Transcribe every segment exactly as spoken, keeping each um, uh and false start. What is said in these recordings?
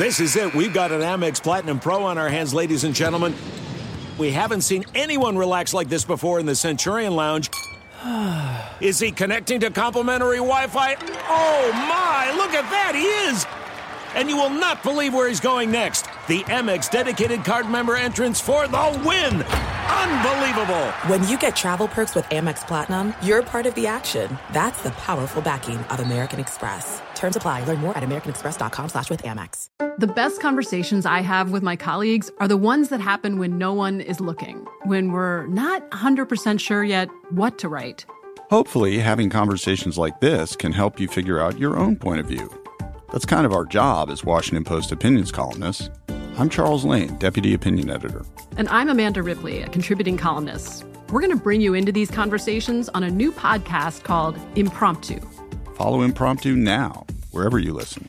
This is it. We've got an Amex Platinum Pro on our hands, ladies and gentlemen. We haven't seen anyone relax like this before in the Centurion Lounge. Is he connecting to complimentary Wi-Fi? Oh, my. Look at that. He is. And you will not believe where he's going next. The Amex dedicated card member entrance for the win. Unbelievable. When you get travel perks with Amex Platinum, you're part of the action. That's the powerful backing of American Express. Terms apply. Learn more at americanexpress.com slash with Amex. The best conversations I have with my colleagues are the ones that happen when no one is looking, when we're not one hundred percent sure yet what to write. Hopefully, having conversations like this can help you figure out your own point of view. That's kind of our job as Washington Post opinions columnists. I'm Charles Lane, Deputy Opinion Editor. And I'm Amanda Ripley, a contributing columnist. We're going to bring you into these conversations on a new podcast called Impromptu. Follow Impromptu now, wherever you listen.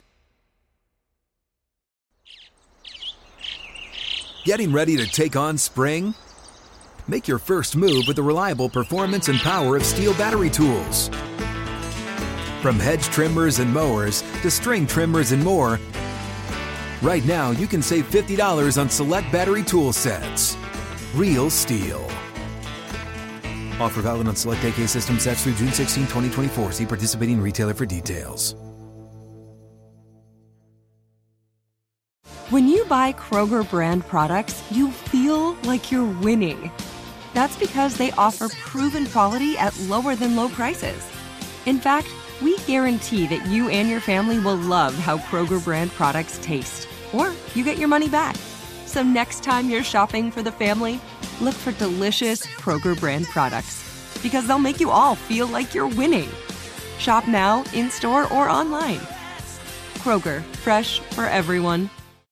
Getting ready to take on spring? Make your first move with the reliable performance and power of Steel battery tools. From hedge trimmers and mowers to string trimmers and more, right now you can save fifty dollars on select battery tool sets. Real Steel. Offer valid on select A K system sets through June sixteenth, twenty twenty-four. See participating retailer for details. When you buy Kroger brand products, you feel like you're winning. That's because they offer proven quality at lower than low prices. In fact, we guarantee that you and your family will love how Kroger brand products taste, or you get your money back. So next time you're shopping for the family, look for delicious Kroger brand products, because they'll make you all feel like you're winning. Shop now, in-store, or online. Kroger, fresh for everyone.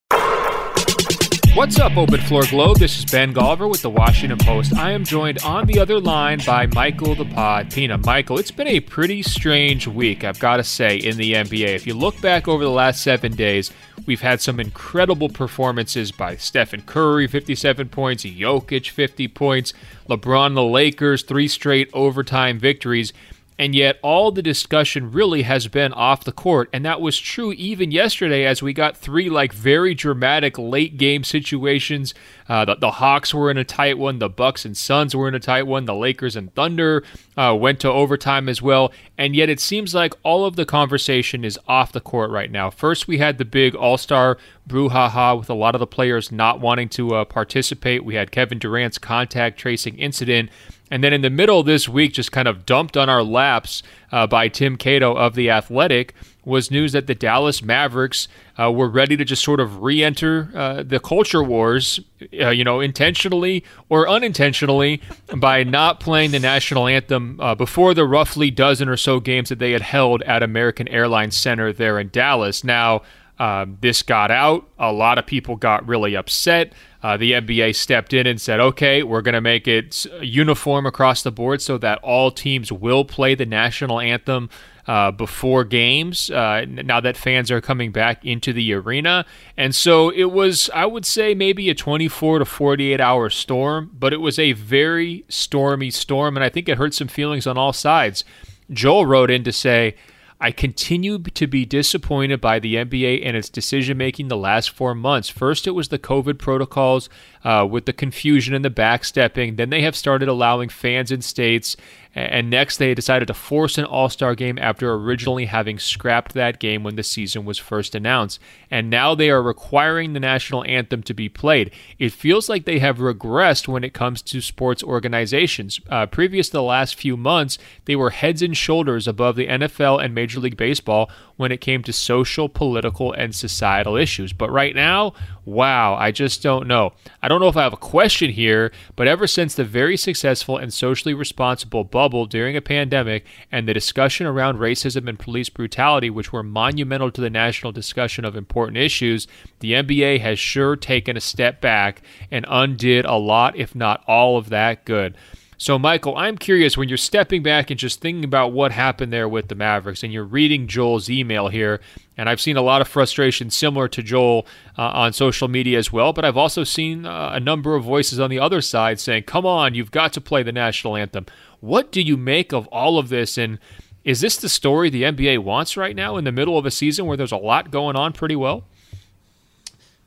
What's up, Open Floor Globe? This is Ben Golliver with the Washington Post. I am joined on the other line by Michael the Pod Pina. Michael, it's been a pretty strange week, I've got to say, in the N B A. If you look back over the last seven days, we've had some incredible performances by Stephen Curry, fifty-seven points, Jokic, fifty points, LeBron, the Lakers, three straight overtime victories. And yet all the discussion really has been off the court, and that was true even yesterday as we got three like very dramatic late game situations. Uh, the, the Hawks were in a tight one, the Bucks and Suns were in a tight one, the Lakers and Thunder uh, went to overtime as well, and yet it seems like all of the conversation is off the court right now. First, we had the big all-star brouhaha with a lot of the players not wanting to uh, participate. We had Kevin Durant's contact tracing incident. And then in the middle of this week, just kind of dumped on our laps uh, by Tim Cato of The Athletic, was news that the Dallas Mavericks uh, were ready to just sort of re-enter uh, the culture wars, uh, you know, intentionally or unintentionally, by not playing the national anthem uh, before the roughly dozen or so games that they had held at American Airlines Center there in Dallas. Now, Um, this got out. A lot of people got really upset. Uh, the N B A stepped in and said, okay, we're going to make it uniform across the board so that all teams will play the national anthem uh, before games, uh, now that fans are coming back into the arena. And so it was, I would say, maybe a twenty-four to forty-eight hour storm, but it was a very stormy storm, and I think it hurt some feelings on all sides. Joel wrote in to say, I continue to be disappointed by the N B A and its decision-making the last four months. First, it was the COVID protocols uh, with the confusion and the backstepping. Then they have started allowing fans in states. And next, they decided to force an all-star game after originally having scrapped that game when the season was first announced. And now they are requiring the national anthem to be played. It feels like they have regressed when it comes to sports organizations. Uh, previous to the last few months, they were heads and shoulders above the N F L and Major League Baseball when it came to social, political, and societal issues. But right now, wow, I just don't know. I don't know if I have a question here, but ever since the very successful and socially responsible bubble during a pandemic and the discussion around racism and police brutality, which were monumental to the national discussion of important issues, the N B A has sure taken a step back and undid a lot, if not all of that good. So, Michael, I'm curious, when you're stepping back and just thinking about what happened there with the Mavericks, and you're reading Joel's email here, and I've seen a lot of frustration similar to Joel uh, on social media as well, but I've also seen uh, a number of voices on the other side saying, come on, you've got to play the national anthem. What do you make of all of this, and is this the story the N B A wants right now in the middle of a season where there's a lot going on pretty well?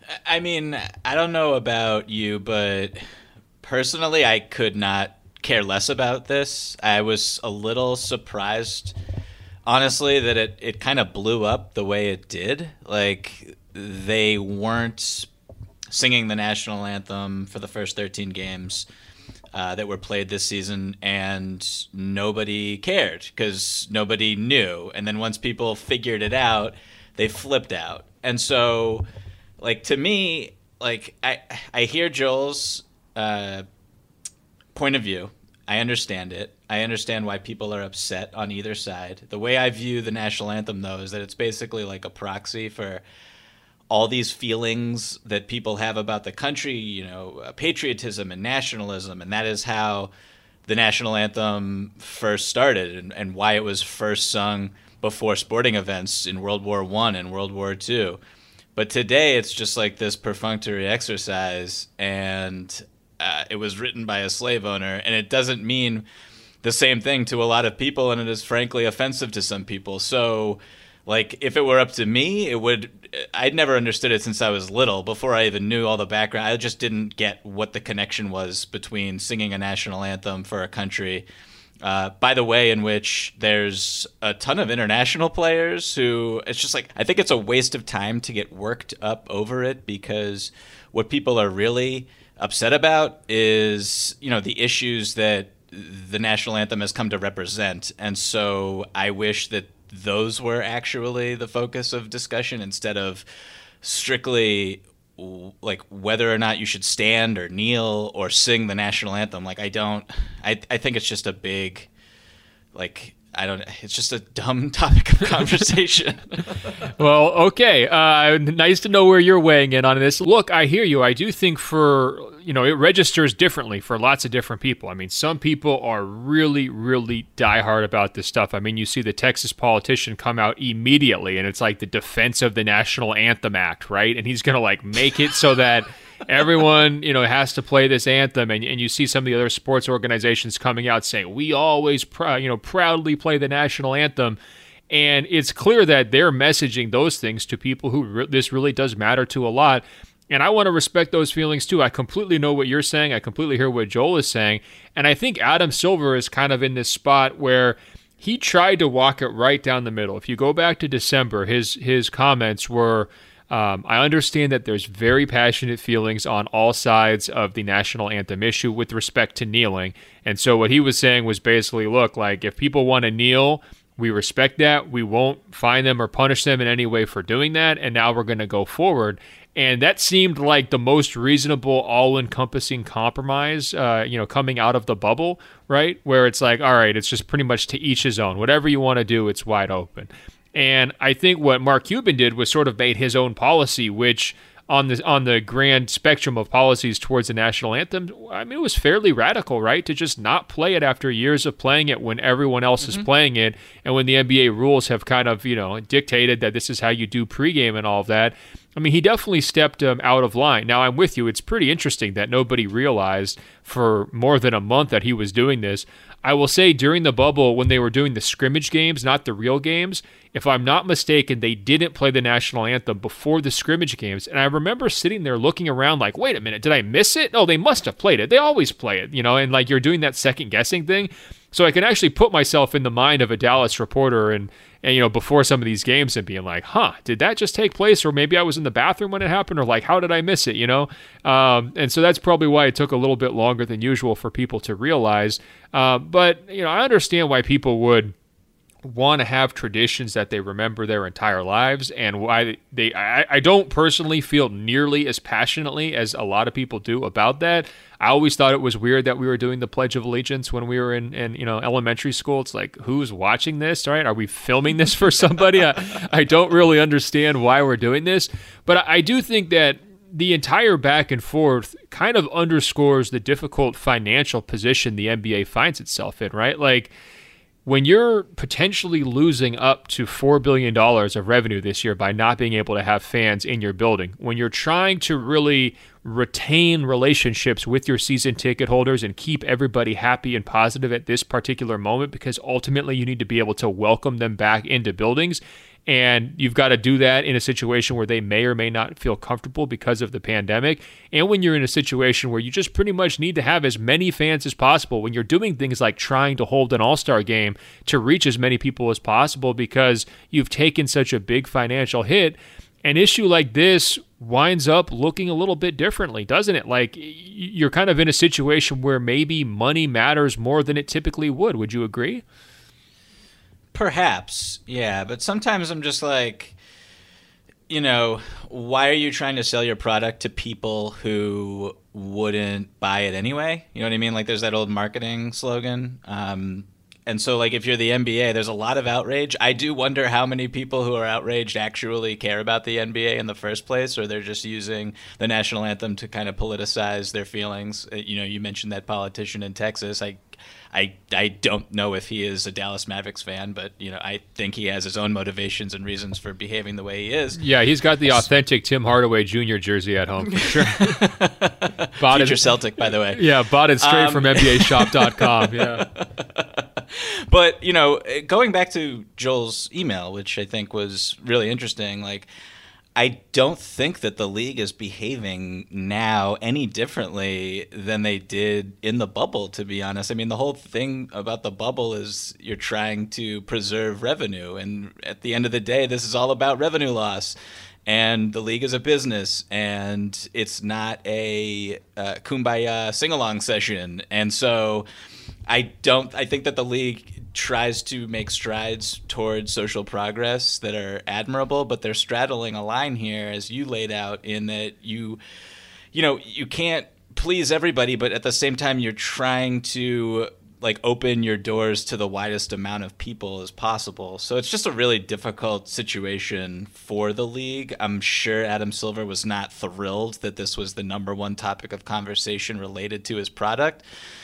I mean, I don't know about you, but personally, I could not care less about this. I was a little surprised, honestly, that it, it kind of blew up the way it did. Like, they weren't singing the national anthem for the first thirteen games uh, that were played this season, and nobody cared because nobody knew. And then once people figured it out, they flipped out. And so, like, to me, like, I, I hear Joel's uh, point of view. I understand it. I understand why people are upset on either side. The way I view the national anthem, though, is that it's basically like a proxy for all these feelings that people have about the country, you know, uh, patriotism and nationalism. And that is how the national anthem first started, and, and why it was first sung before sporting events in World War One and World War Two. But today it's just like this perfunctory exercise, and uh, it was written by a slave owner, and it doesn't mean the same thing to a lot of people, and it is frankly offensive to some people. So, like, if it were up to me, it would. I'd never understood it since I was little. Before I even knew all the background, I just didn't get what the connection was between singing a national anthem for a country, uh, by the way, in which there's a ton of international players who, it's just like, I think it's a waste of time to get worked up over it, because what people are really upset about is, you know, the issues that the national anthem has come to represent. And so I wish that those were actually the focus of discussion, instead of strictly like whether or not you should stand or kneel or sing the national anthem. Like, I don't, I, I think it's just a big, like, I don't, it's just a dumb topic of conversation. Well, okay. Uh, nice to know where you're weighing in on this. Look, I hear you. I do think for, you know, it registers differently for lots of different people. I mean, some people are really, really diehard about this stuff. I mean, you see the Texas politician come out immediately, and it's like the Defense of the National Anthem Act, right? And he's going to like make it so that everyone, you know, has to play this anthem, and, and you see some of the other sports organizations coming out saying, we always, pr- you know, proudly play the national anthem. And it's clear that they're messaging those things to people who re- this really does matter to a lot. And I want to respect those feelings too. I completely know what you're saying. I completely hear what Joel is saying. And I think Adam Silver is kind of in this spot where he tried to walk it right down the middle. If you go back to December, his his comments were, Um, I understand that there's very passionate feelings on all sides of the national anthem issue with respect to kneeling. And so what he was saying was basically, look, like, if people want to kneel, we respect that. We won't fine them or punish them in any way for doing that. And now we're going to go forward. And that seemed like the most reasonable, all-encompassing compromise, uh, you know, coming out of the bubble, right? Where it's like, all right, it's just pretty much to each his own. Whatever you want to do, it's wide open. And I think what Mark Cuban did was sort of made his own policy, which on the on the grand spectrum of policies towards the national anthem, I mean, it was fairly radical, right? To just not play it after years of playing it when everyone else mm-hmm. is playing it, and when the N B A rules have kind of, you know, dictated that this is how you do pregame and all of that. I mean, he definitely stepped um, out of line. Now, I'm with you. It's pretty interesting that nobody realized for more than a month that he was doing this. I will say during the bubble, when they were doing the scrimmage games, not the real games, if I'm not mistaken, they didn't play the national anthem before the scrimmage games. And I remember sitting there looking around like, wait a minute, did I miss it? No, they must have played it. They always play it, you know, and like you're doing that second guessing thing. So I can actually put myself in the mind of a Dallas reporter and, and, you know, before some of these games and being like, huh, did that just take place? Or maybe I was in the bathroom when it happened, or like, how did I miss it? You know? Um, and so that's probably why it took a little bit longer than usual for people to realize. Uh, but, you know, I understand why people would want to have traditions that they remember their entire lives, and why they I, I don't personally feel nearly as passionately as a lot of people do about that. I always thought it was weird that we were doing the Pledge of Allegiance when we were in, in you know, elementary school. It's like, who's watching this, right? Are we filming this for somebody? I, I don't really understand why we're doing this, but I, I do think that the entire back and forth kind of underscores the difficult financial position the N B A finds itself in, right? Like, when you're potentially losing up to four billion dollars of revenue this year by not being able to have fans in your building, when you're trying to really retain relationships with your season ticket holders and keep everybody happy and positive at this particular moment, because ultimately you need to be able to welcome them back into buildings, And you've got to do that in a situation where they may or may not feel comfortable because of the pandemic. And when you're in a situation where you just pretty much need to have as many fans as possible, when you're doing things like trying to hold an all-star game to reach as many people as possible because you've taken such a big financial hit, an issue like this winds up looking a little bit differently, doesn't it? Like, you're kind of in a situation where maybe money matters more than it typically would. Would you agree? Perhaps, yeah. But sometimes I'm just like, you know, why are you trying to sell your product to people who wouldn't buy it anyway? You know what I mean? Like, there's that old marketing slogan. Um, and so, like, if you're the N B A, there's a lot of outrage. I do wonder how many people who are outraged actually care about the N B A in the first place, or they're just using the national anthem to kind of politicize their feelings. You know, you mentioned that politician in Texas. I I, I don't know if he is a Dallas Mavericks fan, but you know I think he has his own motivations and reasons for behaving the way he is. Yeah, he's got the authentic Tim Hardaway Junior jersey at home for sure. bought Future it, Celtic, by the way. Yeah, bought it straight um, from N B A shop dot com. Yeah. But you know, going back to Joel's email, which I think was really interesting, like, I don't think that the league is behaving now any differently than they did in the bubble, to be honest. I mean, the whole thing about the bubble is you're trying to preserve revenue. And at the end of the day, this is all about revenue loss. And the league is a business, and it's not a uh, kumbaya sing-along session. And so I don't – I think that the league – tries to make strides towards social progress that are admirable, but they're straddling a line here, as you laid out, in that you, you know, you can't please everybody, but at the same time, you're trying to like open your doors to the widest amount of people as possible. So it's just a really difficult situation for the league. I'm sure Adam Silver was not thrilled that this was the number one topic of conversation related to his product.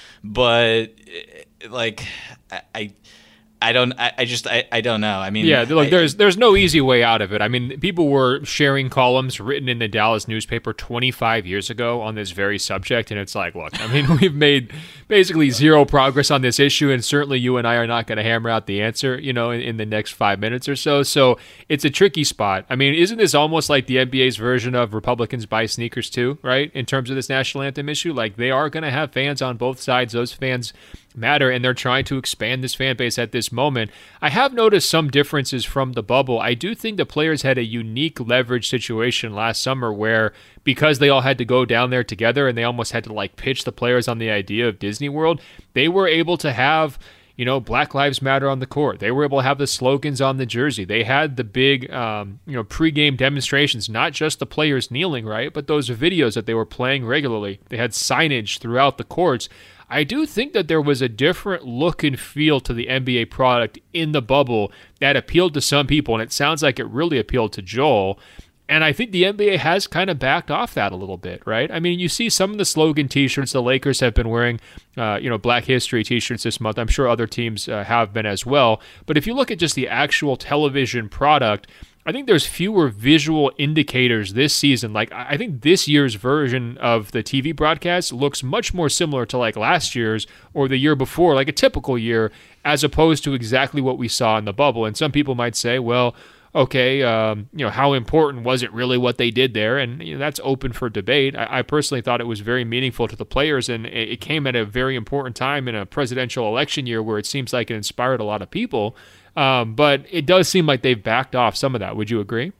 But like, I, I, I don't, I, I just, I, I don't know. I mean, yeah, look, I, there's, there's no easy way out of it. I mean, people were sharing columns written in the Dallas newspaper twenty-five years ago on this very subject, and it's like, look, I mean, we've made basically zero progress on this issue, and certainly you and I are not going to hammer out the answer, you know, in, in the next five minutes or so. So it's a tricky spot. I mean, isn't this almost like the N B A's version of Republicans buy sneakers too, right? In terms of this national anthem issue, like they are going to have fans on both sides. Those fans matter, and they're trying to expand this fan base at this moment. I have noticed some differences from the bubble. I do think the players had a unique leverage situation last summer where, because they all had to go down there together and they almost had to like pitch the players on the idea of Disney World, they were able to have, you know, Black Lives Matter on the court. They were able to have the slogans on the jersey. They had the big, um, you know, pregame demonstrations, not just the players kneeling, right, but those videos that they were playing regularly. They had signage throughout the courts. I do think that there was a different look and feel to the N B A product in the bubble that appealed to some people, and it sounds like it really appealed to Joel. And I think the N B A has kind of backed off that a little bit, right? I mean, you see some of the slogan T-shirts. The Lakers have been wearing, uh, you know, Black History T-shirts this month. I'm sure other teams uh, have been as well. But if you look at just the actual television product, I think there's fewer visual indicators this season. Like, I think this year's version of the T V broadcast looks much more similar to like last year's or the year before, like a typical year, as opposed to exactly what we saw in the bubble. And some people might say, well, okay, um, you know, how important was it really what they did there? And you know, that's open for debate. I, I personally thought it was very meaningful to the players, and it, it came at a very important time in a presidential election year where it seems like it inspired a lot of people. Um, but it does seem like they've backed off some of that. Would you agree?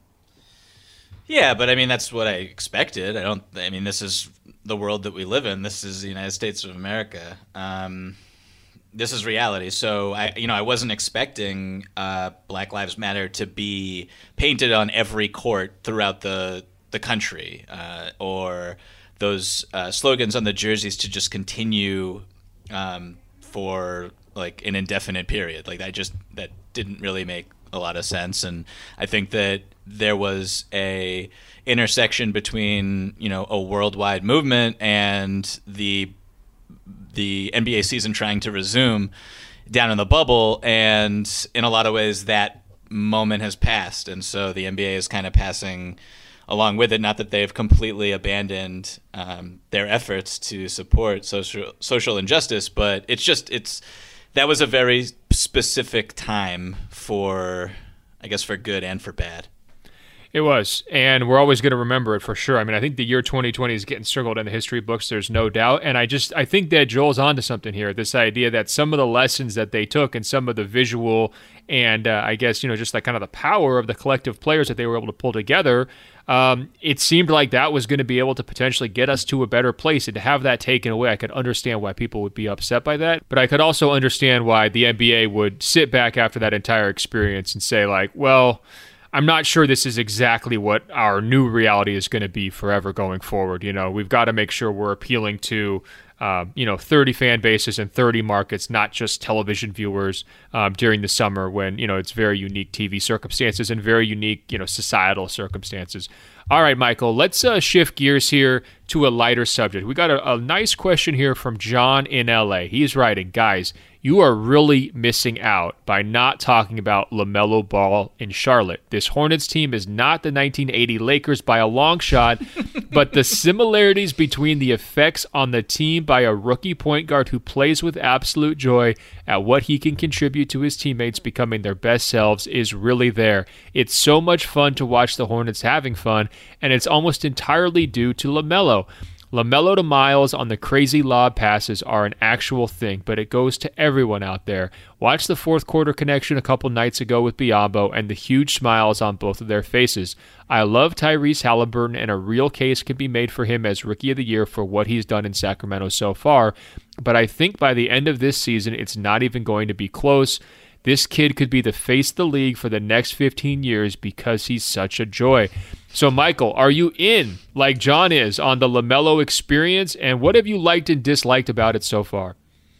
Yeah, but I mean, that's what I expected. I don't, I mean, this is the world that we live in. This is the United States of America. Um, this is reality. So I, you know, I wasn't expecting uh, Black Lives Matter to be painted on every court throughout the, the country, uh, or those uh, slogans on the jerseys to just continue um, for like an indefinite period. Like I just, that didn't really make a lot of sense. And I think that there was a intersection between, you know, a worldwide movement and the, the N B A season trying to resume down in the bubble. And in a lot of ways that moment has passed. And so the N B A is kind of passing along with it. Not that they've completely abandoned um, their efforts to support social, social injustice, but it's just, it's, that was a very specific time for, I guess for good and for bad. It was, and we're always going to remember it for sure. I mean, I think the year twenty twenty is getting circled in the history books, there's no doubt, and I just, I think that Joel's onto something here, this idea that some of the lessons that they took and some of the visual and uh, I guess, you know, just like kind of the power of the collective players that they were able to pull together, um, it seemed like that was going to be able to potentially get us to a better place, and to have that taken away, I could understand why people would be upset by that, but I could also understand why the N B A would sit back after that entire experience and say like, well, I'm not sure this is exactly what our new reality is going to be forever going forward. You know, we've got to make sure we're appealing to, uh, you know, thirty fan bases and thirty markets, not just television viewers um, during the summer when, you know, it's very unique T V circumstances and very unique, you know, societal circumstances. All right, Michael, let's uh, shift gears here to a lighter subject. We got a, a nice question here from John in L A. He's writing, guys, you are really missing out by not talking about LaMelo Ball in Charlotte. This Hornets team is not the nineteen eighty Lakers by a long shot, but the similarities between the effects on the team by a rookie point guard who plays with absolute joy at what he can contribute to his teammates becoming their best selves is really there. It's so much fun to watch the Hornets having fun, and it's almost entirely due to LaMelo. LaMelo to Miles on the crazy lob passes are an actual thing, but it goes to everyone out there. Watch the fourth quarter connection a couple nights ago with Biyombo and the huge smiles on both of their faces. I love Tyrese Halliburton, and a real case can be made for him as Rookie of the Year for what he's done in Sacramento so far, but I think by the end of this season, it's not even going to be close. This kid could be the face of the league for the next fifteen years because he's such a joy. So, Michael, are you in, like John is, on the LaMelo experience, and what have you liked and disliked about it so far?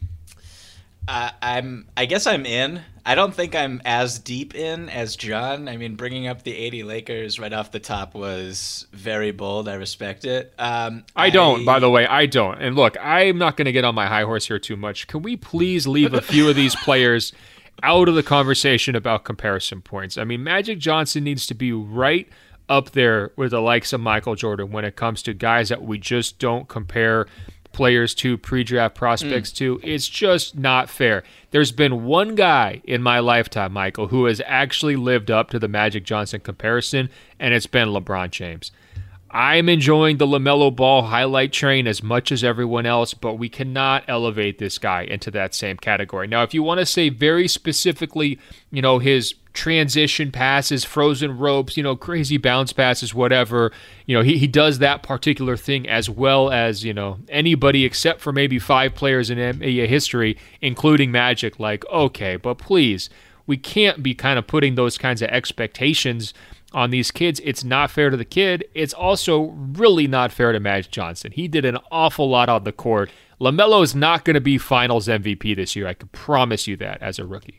Uh, I'm. I guess I'm in. I don't think I'm as deep in as John. I mean, bringing up the eighty Lakers right off the top was very bold. I respect it. Um, I don't, I, by the way. I don't. And look, I'm not going to get on my high horse here too much. Can we please leave a few of these players out of the conversation about comparison points? I mean, Magic Johnson needs to be right up there with the likes of Michael Jordan when it comes to guys that we just don't compare players to, pre-draft prospects mm. to. It's just not fair. There's been one guy in my lifetime, Michael, who has actually lived up to the Magic Johnson comparison, and it's been LeBron James. I'm enjoying the LaMelo Ball highlight train as much as everyone else, but we cannot elevate this guy into that same category. Now, if you want to say very specifically, you know, his transition passes, frozen ropes, you know, crazy bounce passes, whatever, you know, he, he does that particular thing as well as, you know, anybody except for maybe five players in N B A history, including Magic. Like, okay, but please, we can't be kind of putting those kinds of expectations on these kids. It's not fair to the kid. It's also really not fair to Magic Johnson. He did an awful lot on the court. LaMelo is not going to be Finals M V P this year. I can promise you that as a rookie.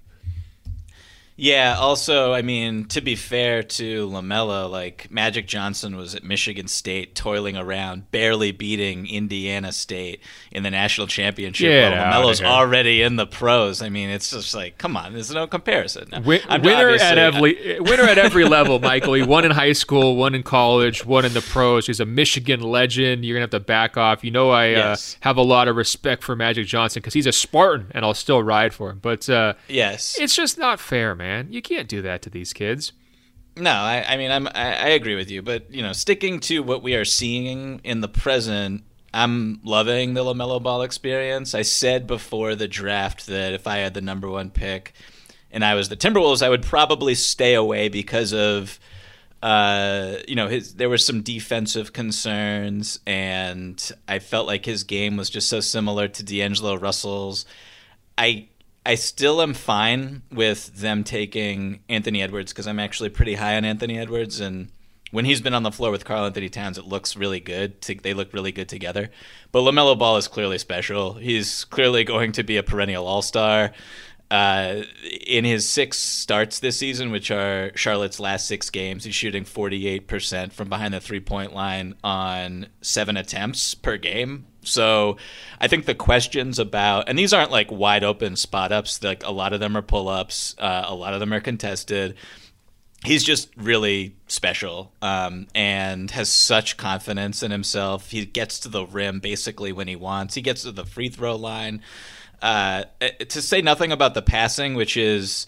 Yeah, also, I mean, to be fair to LaMelo, like, Magic Johnson was at Michigan State toiling around, barely beating Indiana State in the national championship. Yeah, well, LaMelo's already in the pros. I mean, it's just like, come on, there's no comparison. Win- winner, at every, winner at every level, Michael. He won in high school, won in college, won in the pros. He's a Michigan legend. You're going to have to back off. You know I yes. uh, have a lot of respect for Magic Johnson because he's a Spartan, and I'll still ride for him. But uh, yes, it's just not fair, man. Man, you can't do that to these kids. No, I, I mean, I'm, I, I agree with you, but you know, sticking to what we are seeing in the present, I'm loving the LaMelo Ball experience. I said before the draft that if I had the number one pick and I was the Timberwolves, I would probably stay away because of, uh, you know, his. There were some defensive concerns, and I felt like his game was just so similar to D'Angelo Russell's. I. I still am fine with them taking Anthony Edwards because I'm actually pretty high on Anthony Edwards, and when he's been on the floor with Karl Anthony Towns, it looks really good. They look really good together. But LaMelo Ball is clearly special. He's clearly going to be a perennial all-star. Uh, in his six starts this season, which are Charlotte's last six games, he's shooting forty-eight percent from behind the three-point line on seven attempts per game. So I think the questions about, and these aren't like wide open spot ups, like a lot of them are pull ups, uh, a lot of them are contested. He's just really special um, and has such confidence in himself. He gets to the rim basically when he wants. He gets to the free throw line. Uh, to say nothing about the passing, which is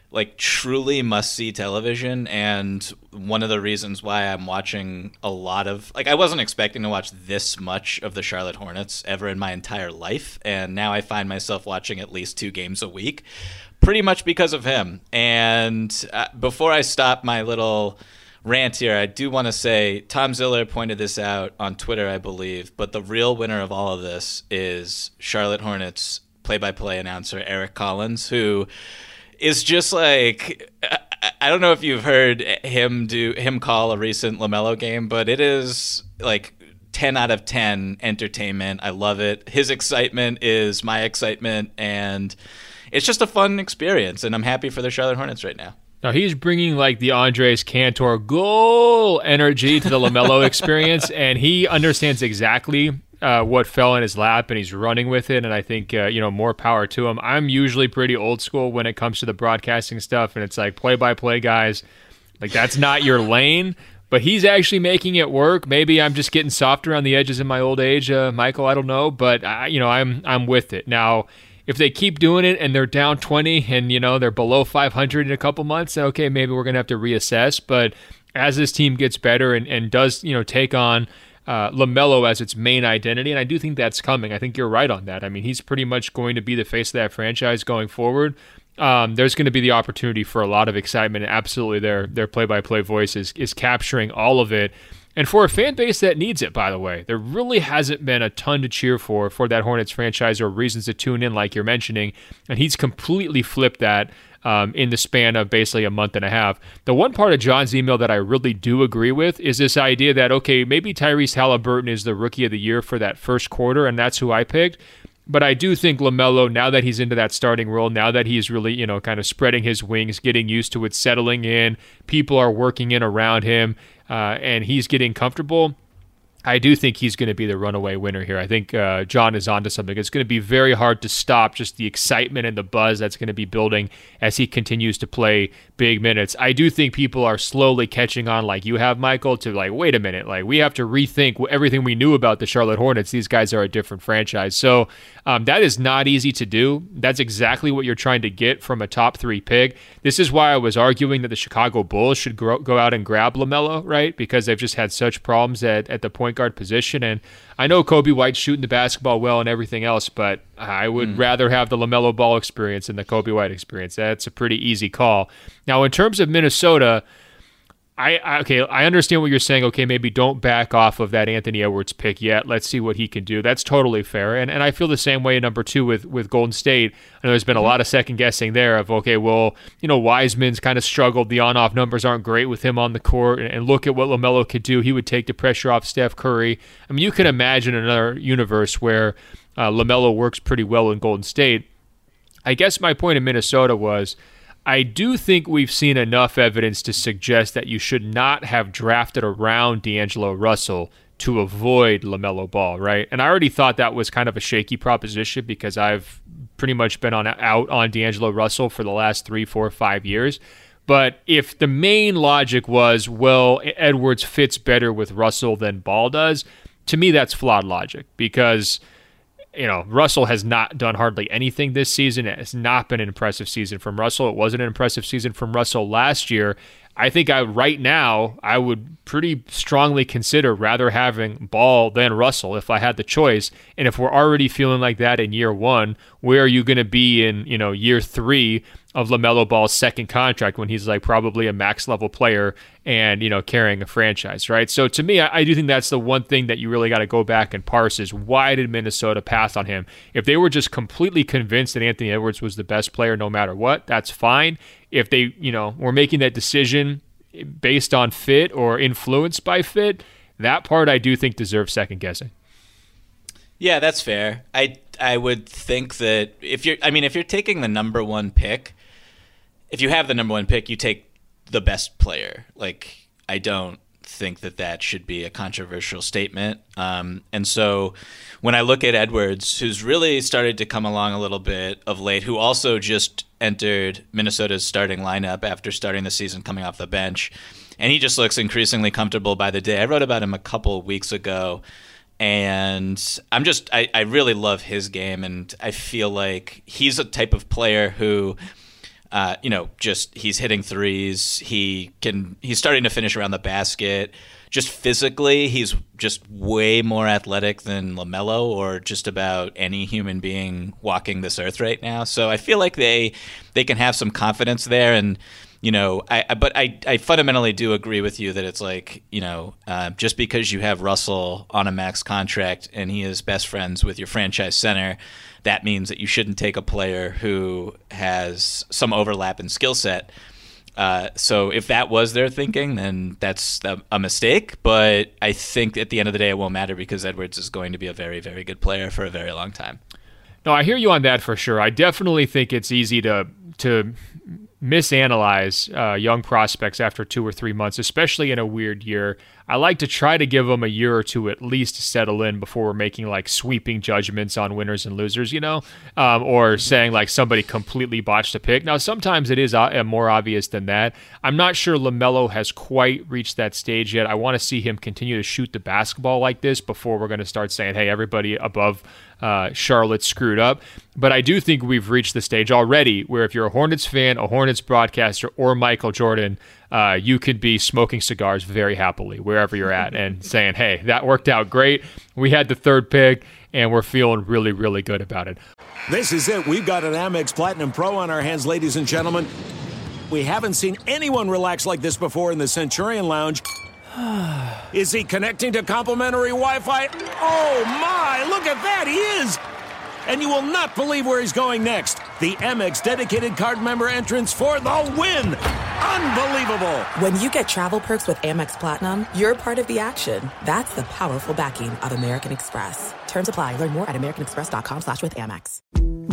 like truly must-see television, and one of the reasons why I'm watching a lot of, like, I wasn't expecting to watch this much of the Charlotte Hornets ever in my entire life, and now I find myself watching at least two games a week, pretty much because of him. And uh, before I stop my little rant here, I do want to say Tom Ziller pointed this out on Twitter, I believe, but the real winner of all of this is Charlotte Hornets play-by-play announcer Eric Collins, who is just like, I don't know if you've heard him do him call a recent LaMelo game, but it is like ten out of ten entertainment. I love it. His excitement is my excitement, and it's just a fun experience, and I'm happy for the Charlotte Hornets right now. Now, he's bringing like the Andres Cantor goal energy to the LaMelo experience, and he understands exactly uh, what fell in his lap, and he's running with it, and I think, uh, you know, more power to him. I'm usually pretty old school when it comes to the broadcasting stuff, and it's like play-by-play guys, like that's not your lane, but he's actually making it work. Maybe I'm just getting softer on the edges in my old age, uh, Michael, I don't know, but, I, you know, I'm I'm with it. Now, if they keep doing it and they're down twenty and, you know, they're below five hundred in a couple months, okay, maybe we're going to have to reassess. But as this team gets better and, and does, you know, take on uh, LaMelo as its main identity, and I do think that's coming. I think you're right on that. I mean, he's pretty much going to be the face of that franchise going forward. Um, there's going to be the opportunity for a lot of excitement, and absolutely their, their play-by-play voice is, is capturing all of it. And for a fan base that needs it, by the way, there really hasn't been a ton to cheer for for that Hornets franchise or reasons to tune in like you're mentioning. And he's completely flipped that um, in the span of basically a month and a half. The one part of John's email that I really do agree with is this idea that, okay, maybe Tyrese Halliburton is the rookie of the year for that first quarter, and that's who I picked. But I do think LaMelo, now that he's into that starting role, now that he's really, you know, kind of spreading his wings, getting used to it, settling in, people are working in around him, uh, and he's getting comfortable, I do think he's going to be the runaway winner here. I think uh, John is onto something. It's going to be very hard to stop just the excitement and the buzz that's going to be building as he continues to play big minutes. I do think people are slowly catching on, like you have, Michael, to like, wait a minute, like we have to rethink everything we knew about the Charlotte Hornets. These guys are a different franchise. So um, that is not easy to do. That's exactly what you're trying to get from a top three pick. This is why I was arguing that the Chicago Bulls should grow, go out and grab LaMelo, right? Because they've just had such problems at, at the point guard position. And I know Kobe White's shooting the basketball well and everything else, but I would mm. rather have the LaMelo Ball experience than the Kobe White experience. That's a pretty easy call. Now, in terms of Minnesota, I, I okay, I understand what you're saying. Okay, maybe don't back off of that Anthony Edwards pick yet. Let's see what he can do. That's totally fair. And and I feel the same way at number two with, with Golden State. I know there's been a lot of second guessing there of, okay, well, you know, Wiseman's kind of struggled. The on-off numbers aren't great with him on the court. And, and look at what LaMelo could do. He would take the pressure off Steph Curry. I mean, you can imagine another universe where uh, LaMelo works pretty well in Golden State. I guess my point in Minnesota was, I do think we've seen enough evidence to suggest that you should not have drafted around D'Angelo Russell to avoid LaMelo Ball, right? And I already thought that was kind of a shaky proposition because I've pretty much been on out on D'Angelo Russell for the last three, four, five years. But if the main logic was, well, Edwards fits better with Russell than Ball does, to me that's flawed logic because, you know, Russell has not done hardly anything this season. It has not been an impressive season from Russell. It wasn't an impressive season from Russell last year. I think I right now I would pretty strongly consider rather having Ball than Russell if I had the choice. And if we're already feeling like that in year one, where are you going to be in, you know, year three of LaMelo Ball's second contract when he's like probably a max level player and, you know, carrying a franchise, right? So to me, I, I do think that's the one thing that you really got to go back and parse is why did Minnesota pass on him? If they were just completely convinced that Anthony Edwards was the best player no matter what, that's fine. If they, you know, were making that decision based on fit or influenced by fit, that part I do think deserves second guessing. Yeah, that's fair. I I would think that if you're, I mean, if you're taking the number one pick, if you have the number one pick, you take the best player. Like, I don't think that that should be a controversial statement. Um, and so when I look at Edwards, who's really started to come along a little bit of late, who also just entered Minnesota's starting lineup after starting the season coming off the bench, and he just looks increasingly comfortable by the day. I wrote about him a couple weeks ago, and I'm just, I, I really love his game, and I feel like he's a type of player who Uh, you know, just he's hitting threes. He can. He's starting to finish around the basket. Just physically, he's just way more athletic than LaMelo or just about any human being walking this earth right now. So I feel like they they can have some confidence there. And you know, I but I, I fundamentally do agree with you that it's like, you know, uh, just because you have Russell on a max contract and he is best friends with your franchise center, that means that you shouldn't take a player who has some overlap in skill set. Uh, so if that was their thinking, then that's a, a mistake. But I think at the end of the day, it won't matter because Edwards is going to be a very, very good player for a very long time. No, I hear you on that for sure. I definitely think it's easy to to misanalyze uh, young prospects after two or three months, especially in a weird year. I like to try to give them a year or two at least to settle in before we're making like sweeping judgments on winners and losers, you know, um, or saying like somebody completely botched a pick. Now, sometimes it is uh, more obvious than that. I'm not sure LaMelo has quite reached that stage yet. I want to see him continue to shoot the basketball like this before we're going to start saying, hey, everybody above uh, Charlotte screwed up. But I do think we've reached the stage already where if you're a Hornets fan, a Hornets broadcaster, or Michael Jordan, uh, you could be smoking cigars very happily wherever you're at and saying, hey, that worked out great. We had the third pick, and we're feeling really, really good about it. This is it. We've got an Amex Platinum Pro on our hands, ladies and gentlemen. We haven't seen anyone relax like this before in the Centurion Lounge. Is he connecting to complimentary Wi-Fi? Oh, my! Look at that! He is! And you will not believe where he's going next. The Amex dedicated card member entrance for the win! Unbelievable! When you get travel perks with Amex Platinum, you're part of the action. That's the powerful backing of American Express. Terms apply. Learn more at americanexpress.com slash with Amex.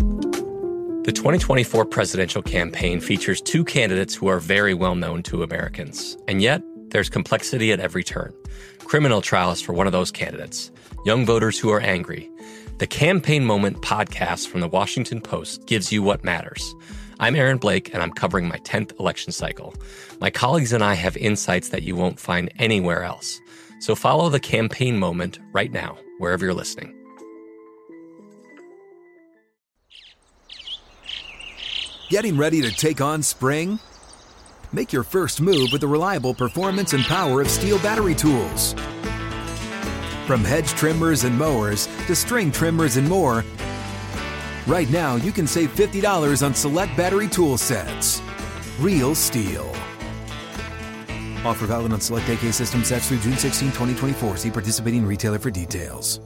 The twenty twenty-four presidential campaign features two candidates who are very well known to Americans. And yet, there's complexity at every turn. Criminal trials for one of those candidates. Young voters who are angry. The Campaign Moment podcast from the Washington Post gives you what matters. I'm Aaron Blake, and I'm covering my tenth election cycle. My colleagues and I have insights that you won't find anywhere else. So follow The Campaign Moment right now, wherever you're listening. Getting ready to take on spring? Make your first move with the reliable performance and power of Steel battery tools. From hedge trimmers and mowers to string trimmers and more, right now you can save fifty dollars on select battery tool sets. Real Steel. Offer valid on select A K system sets through June sixteenth, twenty twenty-four. See participating retailer for details.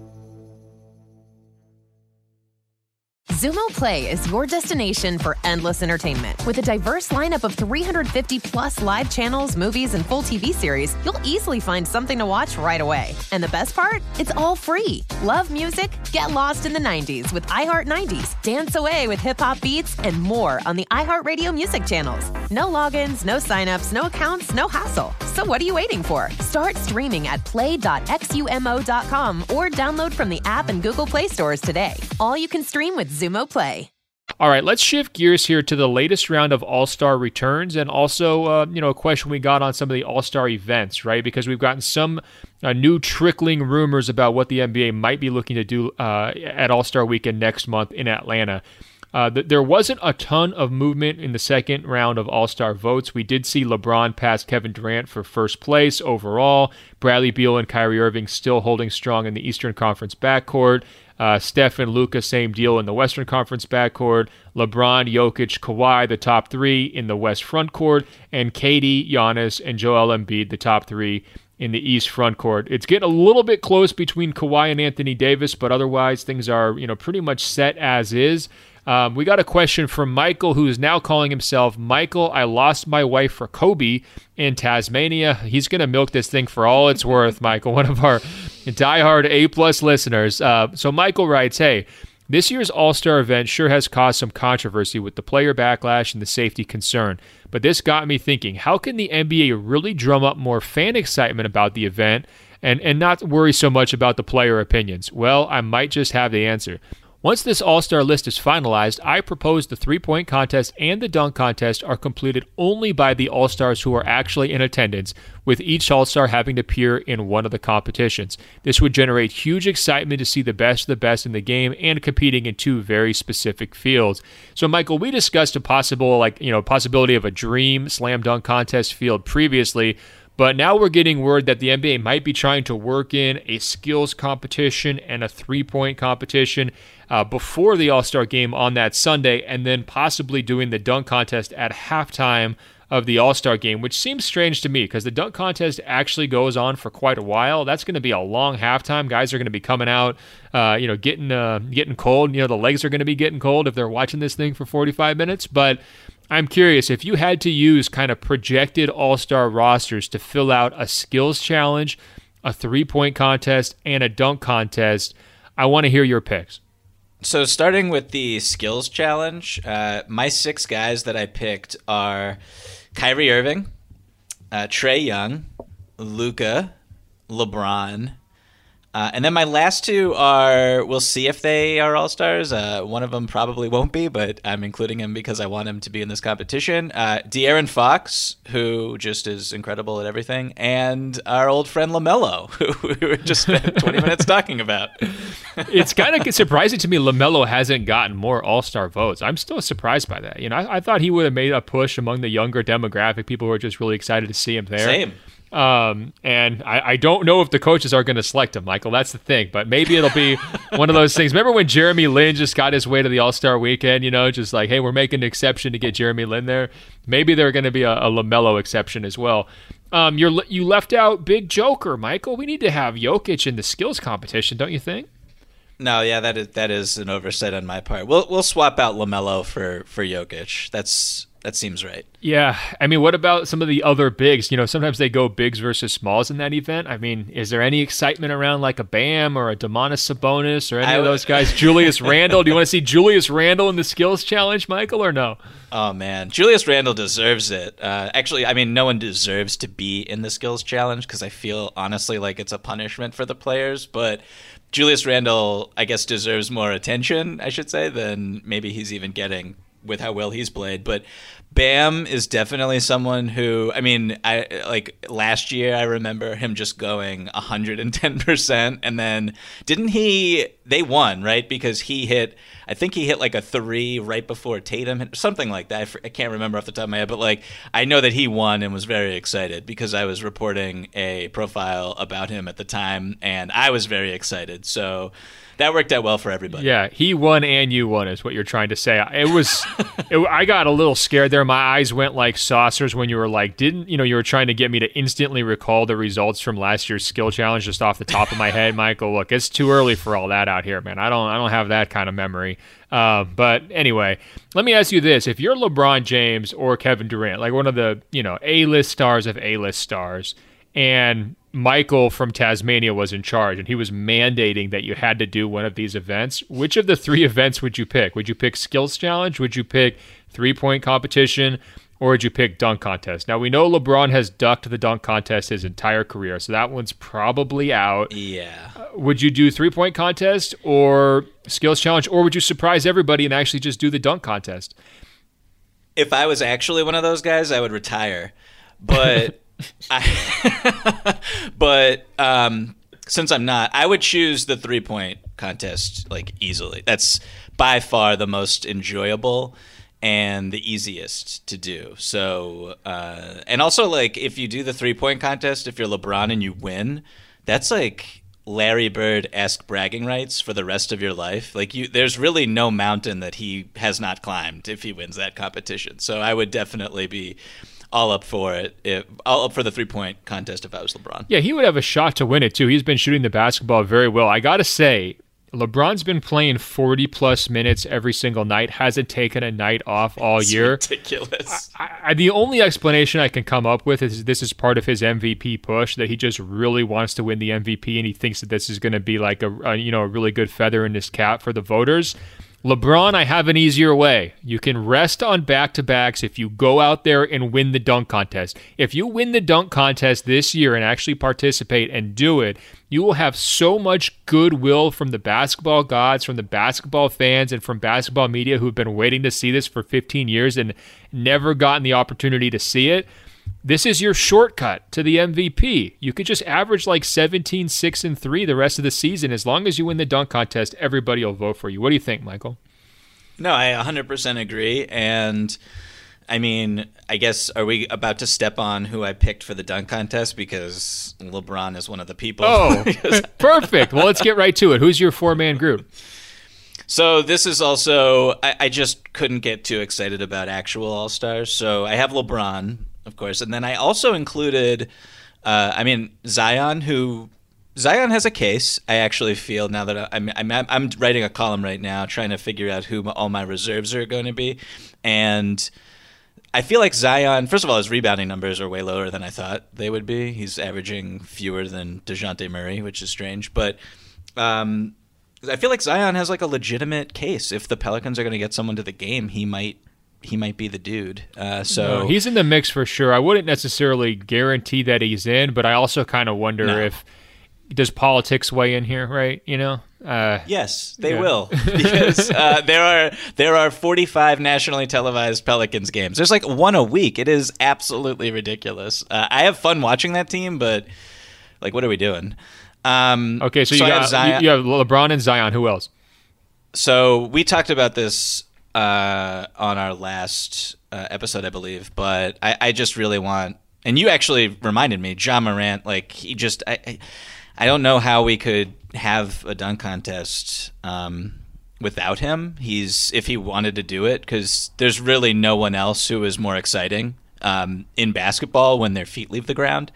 Xumo Play is your destination for endless entertainment. With a diverse lineup of three hundred fifty plus live channels, movies, and full T V series, you'll easily find something to watch right away. And the best part? It's all free. Love music? Get lost in the nineties with iHeart nineties. Dance away with hip-hop beats and more on the iHeartRadio music channels. No logins, no signups, no accounts, no hassle. So what are you waiting for? Start streaming at play dot xumo dot com or download from the app and Google Play stores today. All you can stream with Xumo Play. All right, let's shift gears here to the latest round of All-Star returns and also, uh, you know, a question we got on some of the All-Star events, right? Because we've gotten some uh, new trickling rumors about what the N B A might be looking to do uh, at All-Star Weekend next month in Atlanta. Uh, th- there wasn't a ton of movement in the second round of All-Star votes. We did see LeBron pass Kevin Durant for first place overall. Bradley Beal and Kyrie Irving still holding strong in the Eastern Conference backcourt. Uh, Steph and Luka, same deal in the Western Conference backcourt. LeBron, Jokic, Kawhi, the top three in the West frontcourt. And K D, Giannis, and Joel Embiid, the top three in the East frontcourt. It's getting a little bit close between Kawhi and Anthony Davis, but otherwise things are, you know, pretty much set as is. Um, we got a question from Michael, who is now calling himself Michael, I lost my wife for Kobe in Tasmania. He's going to milk this thing for all it's worth, Michael, one of our diehard A-plus listeners. Uh, so Michael writes, hey, this year's All-Star event sure has caused some controversy with the player backlash and the safety concern. But this got me thinking, how can the N B A really drum up more fan excitement about the event and, and not worry so much about the player opinions? Well, I might just have the answer. Once this All-Star list is finalized, I propose the three-point contest and the dunk contest are completed only by the All-Stars who are actually in attendance, with each All-Star having to appear in one of the competitions. This would generate huge excitement to see the best of the best in the game and competing in two very specific fields. So, Michael, we discussed a possible, like, you know, possibility of a dream slam dunk contest field previously, but now we're getting word that the N B A might be trying to work in a skills competition and a three-point competition uh, before the All-Star game on that Sunday, and then possibly doing the dunk contest at halftime of the All-Star game, which seems strange to me because the dunk contest actually goes on for quite a while. That's going to be a long halftime. Guys are going to be coming out, uh, you know, getting uh, getting cold. You know, the legs are going to be getting cold if they're watching this thing for forty-five minutes, but I'm curious, if you had to use kind of projected all-star rosters to fill out a skills challenge, a three-point contest, and a dunk contest, I want to hear your picks. So starting with the skills challenge, uh, my six guys that I picked are Kyrie Irving, uh, Trae Young, Luka, LeBron, Uh, and then my last two are, we'll see if they are all-stars. Uh, one of them probably won't be, but I'm including him because I want him to be in this competition. Uh, De'Aaron Fox, who just is incredible at everything, and our old friend LaMelo, who we just spent twenty minutes talking about. It's kind of surprising to me LaMelo hasn't gotten more all-star votes. I'm still surprised by that. You know, I, I thought he would have made a push among the younger demographic, people who are just really excited to see him there. Same. Um, and I, I don't know if the coaches are going to select him, Michael. That's the thing. But maybe it'll be one of those things. Remember when Jeremy Lin just got his way to the All-Star weekend, you know, just like, hey, we're making an exception to get Jeremy Lin there. Maybe they're going to be a, a LaMelo exception as well. Um, you're, you left out Big Joker, Michael. We need to have Jokic in the skills competition, don't you think? No, yeah, that is that is an oversight on my part. We'll we'll swap out LaMelo for for Jokic. That's that seems right. Yeah, I mean, what about some of the other bigs? You know, sometimes they go bigs versus smalls in that event. I mean, is there any excitement around like a Bam or a Domantas Sabonis or any I of those guys? Julius Randle. Do you want to see Julius Randle in the skills challenge, Michael, or no? Oh man, Julius Randle deserves it. Uh, actually, I mean, no one deserves to be in the skills challenge because I feel honestly like it's a punishment for the players, but Julius Randle, I guess, deserves more attention, I should say, than maybe he's even getting with how well he's played. But Bam is definitely someone who, I mean, I like last year I remember him just going one hundred ten percent, and then didn't he, they won, right? Because he hit, I think he hit like a three right before Tatum, hit, something like that. I, I can't remember off the top of my head, but like I know that he won and was very excited because I was reporting a profile about him at the time, and I was very excited. So that worked out well for everybody. Yeah, he won and you won is what you're trying to say. It was, it, I got a little scared there. My eyes went like saucers when you were like, didn't, you know, you were trying to get me to instantly recall the results from last year's skill challenge just off the top of my head, Michael. Look, it's too early for all that out here, man. I don't, I don't have that kind of memory. Uh, but anyway, let me ask you this. If you're LeBron James or Kevin Durant, like one of the, you know, A-list stars of A-list stars, and Michael from Tasmania was in charge, and he was mandating that you had to do one of these events, which of the three events would you pick? Would you pick skills challenge? Would you pick three-point competition? Or would you pick dunk contest? Now, we know LeBron has ducked the dunk contest his entire career, so that one's probably out. Yeah. Uh, would you do three-point contest or skills challenge, or would you surprise everybody and actually just do the dunk contest? If I was actually one of those guys, I would retire. But I, but um, since I'm not, I would choose the three-point contest like easily. That's by far the most enjoyable and the easiest to do. So, uh, and also like if you do the three-point contest, if you're LeBron and you win, that's like Larry Bird-esque bragging rights for the rest of your life. Like you, there's really no mountain that he has not climbed if he wins that competition. So I would definitely be all up for it, if, all up for the three-point contest if I was LeBron. Yeah, he would have a shot to win it, too. He's been shooting the basketball very well. I got to say, LeBron's been playing forty-plus minutes every single night, hasn't taken a night off all it's year. Ridiculous. I, I, the only explanation I can come up with is this is part of his M V P push, that he just really wants to win the M V P, and he thinks that this is going to be like a, a you know a really good feather in his cap for the voters. LeBron, I have an easier way. You can rest on back-to-backs if you go out there and win the dunk contest. If you win the dunk contest this year and actually participate and do it, you will have so much goodwill from the basketball gods, from the basketball fans, and from basketball media who've been waiting to see this for fifteen years and never gotten the opportunity to see it. This is your shortcut to the M V P. You could just average like seventeen, six, and three the rest of the season. As long as you win the dunk contest, everybody will vote for you. What do you think, Michael? No, I one hundred percent agree. And, I mean, I guess, are we about to step on who I picked for the dunk contest? Because LeBron is one of the people. Oh, perfect. Well, let's get right to it. Who's your four-man group? So this is also, I, I just couldn't get too excited about actual All-Stars. So I have LeBron, of course. And then I also included, uh, I mean, Zion, who Zion has a case. I actually feel now that I'm, I'm I'm writing a column right now trying to figure out who all my reserves are going to be. And I feel like Zion, first of all, his rebounding numbers are way lower than I thought they would be. He's averaging fewer than DeJounte Murray, which is strange. But um, I feel like Zion has like a legitimate case. If the Pelicans are going to get someone to the game, he might he might be the dude. Uh, so no, he's in the mix for sure. I wouldn't necessarily guarantee that he's in, but I also kind of wonder no. if does politics weigh in here, right? You know. Uh, yes, they yeah. will, because uh, there are there are forty-five nationally televised Pelicans games. There's like one a week. It is absolutely ridiculous. Uh, I have fun watching that team, but like, what are we doing? Um, okay, so, so you got Zion. You have LeBron and Zion. Who else? So we talked about this uh, on our last uh, episode, I believe, but I, I just really want, and you actually reminded me, Ja Morant. Like he just, I, I, I don't know how we could have a dunk contest um, without him. He's if he wanted to do it, because there's really no one else who is more exciting um, in basketball when their feet leave the ground.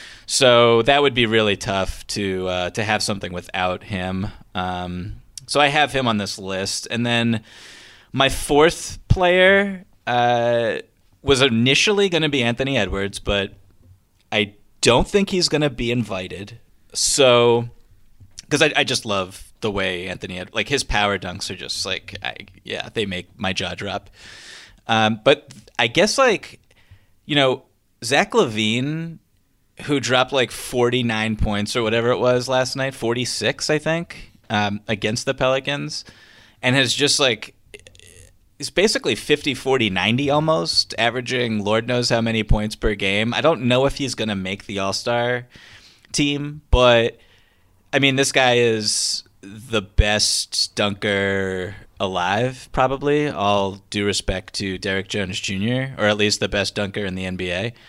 So that would be really tough to uh, to have something without him. Um, so I have him on this list. And then my fourth player uh, was initially going to be Anthony Edwards, but I don't think he's going to be invited. So, because I, I just love the way Anthony Ed- like his power dunks are just like, I, yeah, they make my jaw drop. Um, but I guess like, you know, Zach LaVine, who dropped like forty-nine points or whatever it was last night, forty-six, I think, um, against the Pelicans, and has just like, he's basically fifty, forty, ninety almost, averaging Lord knows how many points per game. I don't know if he's going to make the All-Star team, but I mean, this guy is the best dunker alive, probably, all due respect to Derrick Jones Junior, or at least the best dunker in the N B A.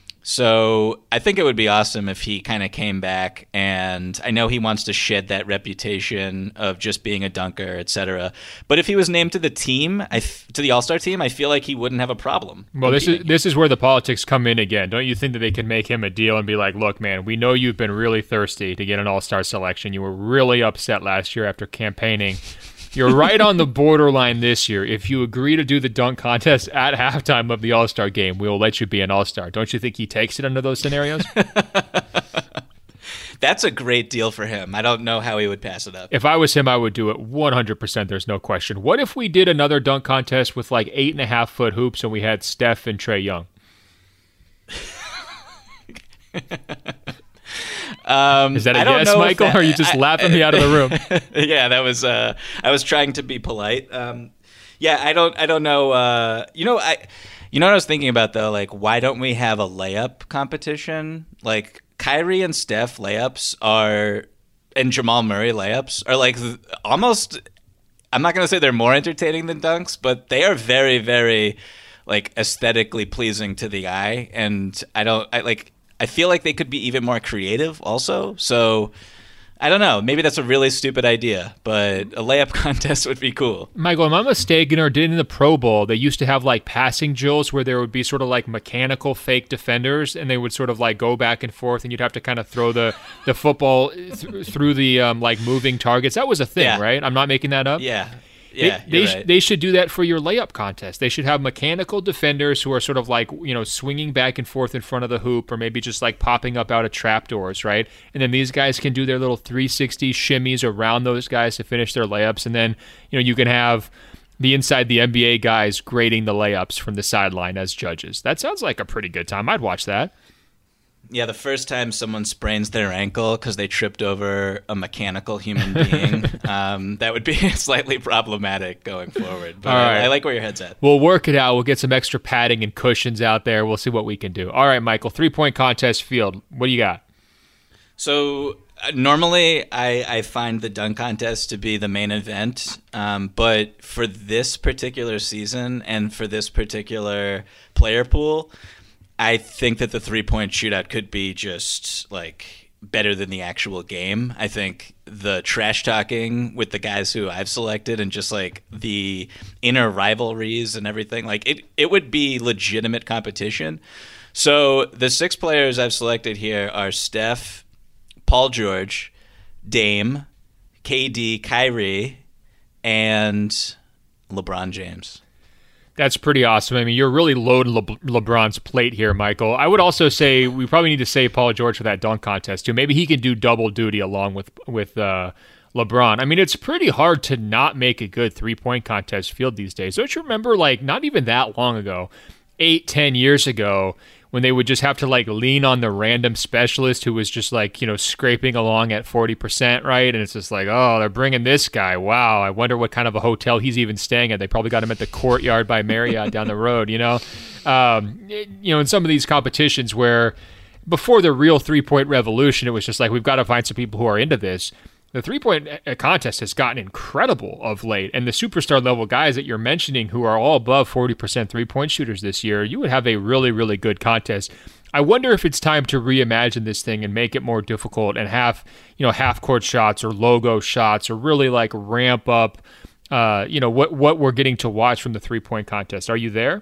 So I think it would be awesome if he kind of came back, and I know he wants to shed that reputation of just being a dunker, et cetera. But if he was named to the team, I f- to the All-Star team, I feel like he wouldn't have a problem. Well, this is this is where the politics come in again. Don't you think that they can make him a deal and be like, look, man, we know you've been really thirsty to get an All-Star selection. You were really upset last year after campaigning. You're right on the borderline this year. If you agree to do the dunk contest at halftime of the All-Star game, we'll let you be an All-Star. Don't you think he takes it under those scenarios? That's a great deal for him. I don't know how he would pass it up. If I was him, I would do it one hundred percent. There's no question. What if we did another dunk contest with like eight and a half foot hoops and we had Steph and Trae Young? Um, Is that a yes, Michael, that, or are you just I, laughing I, me out of the room? Yeah, that was. Uh, I was trying to be polite. Um, yeah, I don't. I don't know. Uh, you know, I. You know what I was thinking about though? Like, why don't we have a layup competition? Like, Kyrie and Steph layups are, and Jamal Murray layups are like almost. I'm not gonna say they're more entertaining than dunks, but they are very, very, like, aesthetically pleasing to the eye. And I don't. I like. I feel like they could be even more creative also. So, I don't know. Maybe that's a really stupid idea, but a layup contest would be cool. Michael, am I mistaken, or did in the Pro Bowl, they used to have like passing drills where there would be sort of like mechanical fake defenders, and they would sort of like go back and forth, and you'd have to kind of throw the, the football th- through the um, like moving targets. That was a thing, yeah. right? I'm not making that up? Yeah. Yeah, they they, sh- right. they should do that for your layup contest. They should have mechanical defenders who are sort of like, you know, swinging back and forth in front of the hoop, or maybe just like popping up out of trapdoors, right? And then these guys can do their little three sixty shimmies around those guys to finish their layups, and then, you know, you can have the inside the N B A guys grading the layups from the sideline as judges. That sounds like a pretty good time. I'd watch that. Yeah, the first time someone sprains their ankle because they tripped over a mechanical human being, um, that would be slightly problematic going forward. But All right. I, I like where your head's at. We'll work it out. We'll get some extra padding and cushions out there. We'll see what we can do. All right, Michael, three-point contest field. What do you got? So uh, normally I, I find the dunk contest to be the main event, um, but for this particular season and for this particular player pool, I think that the three-point shootout could be just like better than the actual game. I think the trash talking with the guys who I've selected and just like the inner rivalries and everything, like it, it would be legitimate competition. So the six players I've selected here are Steph, Paul George, Dame, K D, Kyrie, and LeBron James. That's pretty awesome. I mean, you're really loading Le- LeBron's plate here, Michael. I would also say we probably need to save Paul George for that dunk contest, too. Maybe he can do double duty along with with uh, LeBron. I mean, it's pretty hard to not make a good three-point contest field these days. Don't you remember, like, not even that long ago, eight, ten years ago, when they would just have to like lean on the random specialist who was just like, you know, scraping along at forty percent, right? And it's just like, oh, they're bringing this guy. Wow, I wonder what kind of a hotel he's even staying at. They probably got him at the Courtyard by Marriott down the road, you know? Um, it, you know, in some of these competitions where before the real three-point revolution, it was just like, we've got to find some people who are into this. The three-point contest has gotten incredible of late, and the superstar level guys that you're mentioning who are all above forty percent three-point shooters this year, you would have a really, really good contest. I wonder if it's time to reimagine this thing and make it more difficult and have, you know, half-court shots or logo shots, or really like ramp up, uh, you know, what what we're getting to watch from the three-point contest. Are you there?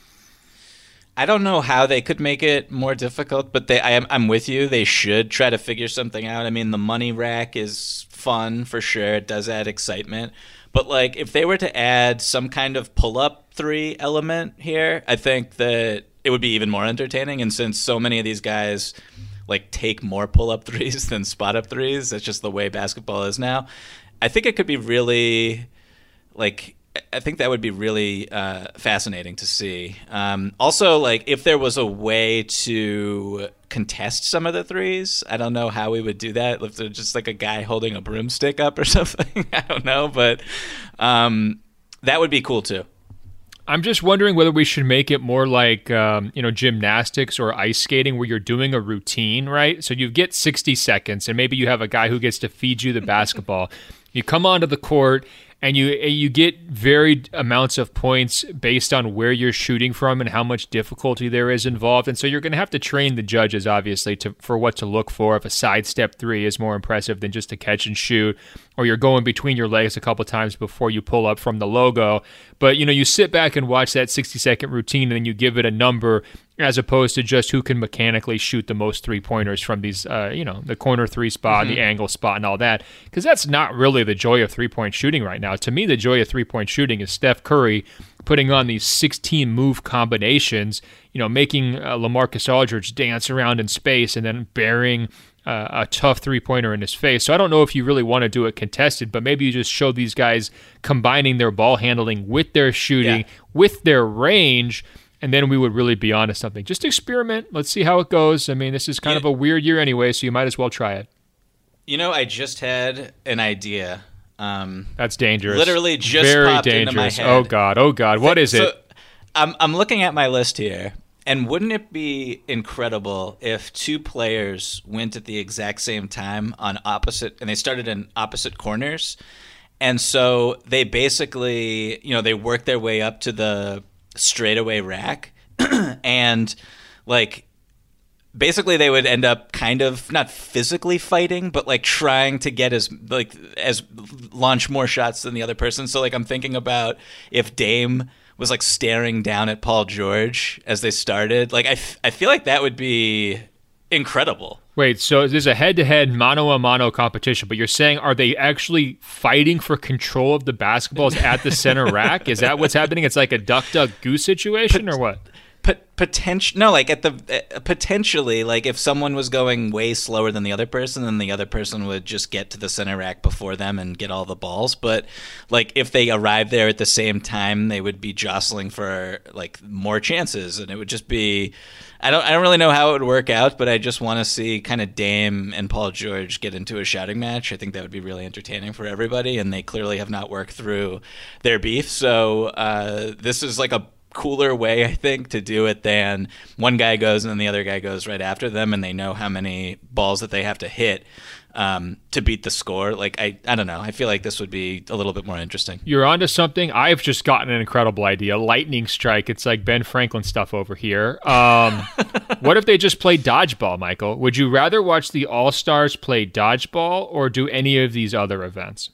I don't know how they could make it more difficult, but they, I am, I'm with you. They should try to figure something out. I mean, the money rack is fun for sure. It does add excitement. But, like, if they were to add some kind of pull-up three element here, I think that it would be even more entertaining. And since so many of these guys, like, take more pull-up threes than spot-up threes, that's just the way basketball is now, I think it could be really, like... I think that would be really uh, fascinating to see. Um, also, like, if there was a way to contest some of the threes, I don't know how we would do that. If there's just like a guy holding a broomstick up or something, I don't know, but um, that would be cool too. I'm just wondering whether we should make it more like, um, you know, gymnastics or ice skating, where you're doing a routine, right? So you get sixty seconds, and maybe you have a guy who gets to feed you the basketball. You come onto the court, and you you get varied amounts of points based on where you're shooting from and how much difficulty there is involved. And so you're going to have to train the judges, obviously, to for what to look for. If a sidestep three is more impressive than just a catch and shoot, or you're going between your legs a couple times before you pull up from the logo. But, you know, you sit back and watch that sixty-second routine, and then you give it a number, as opposed to just who can mechanically shoot the most three-pointers from these, uh, you know, the corner three spot, mm-hmm. the angle spot, and all that. Because that's not really the joy of three-point shooting right now. To me, the joy of three-point shooting is Steph Curry putting on these sixteen-move combinations, you know, making uh, LaMarcus Aldridge dance around in space and then burying uh, a tough three-pointer in his face. So I don't know if you really want to do it contested, but maybe you just show these guys combining their ball handling with their shooting, yeah. with their range, and then we would really be onto something. Just experiment. Let's see how it goes. I mean, this is kind yeah. of a weird year anyway, so you might as well try it. You know, I just had an idea. Um, That's dangerous. Literally just Very popped dangerous. into my head. Oh, God. Oh, God. What is so, it? I'm, I'm looking at my list here, and wouldn't it be incredible if two players went at the exact same time on opposite, and they started in opposite corners, and so they basically, you know, they work their way up to the straightaway rack, and like basically they would end up kind of not physically fighting, but like trying to get as like as launch more shots than the other person. So like I'm thinking about if Dame was like staring down at Paul George as they started, like I, f- I feel like that would be incredible. Wait, so there's a head-to-head mano-a-mano competition, but you're saying are they actually fighting for control of the basketballs at the center rack? Is that what's happening? It's like a duck-duck-goose situation or what? Potential no, like at the uh, potentially, like if someone was going way slower than the other person, then the other person would just get to the center rack before them and get all the balls. But like if they arrived there at the same time, they would be jostling for like more chances, and it would just be. I don't. I don't really know how it would work out, but I just want to see kind of Dame and Paul George get into a shouting match. I think that would be really entertaining for everybody, and they clearly have not worked through their beef. So uh, this is like a cooler way, I think, to do it than one guy goes and then the other guy goes right after them, and they know how many balls that they have to hit um, to beat the score. Like, I, I don't know. I feel like this would be a little bit more interesting. You're onto something. I've just gotten an incredible idea. Lightning strike. It's like Ben Franklin stuff over here. Um, what if they just play dodgeball, Michael? Would you rather watch the All-Stars play dodgeball or do any of these other events?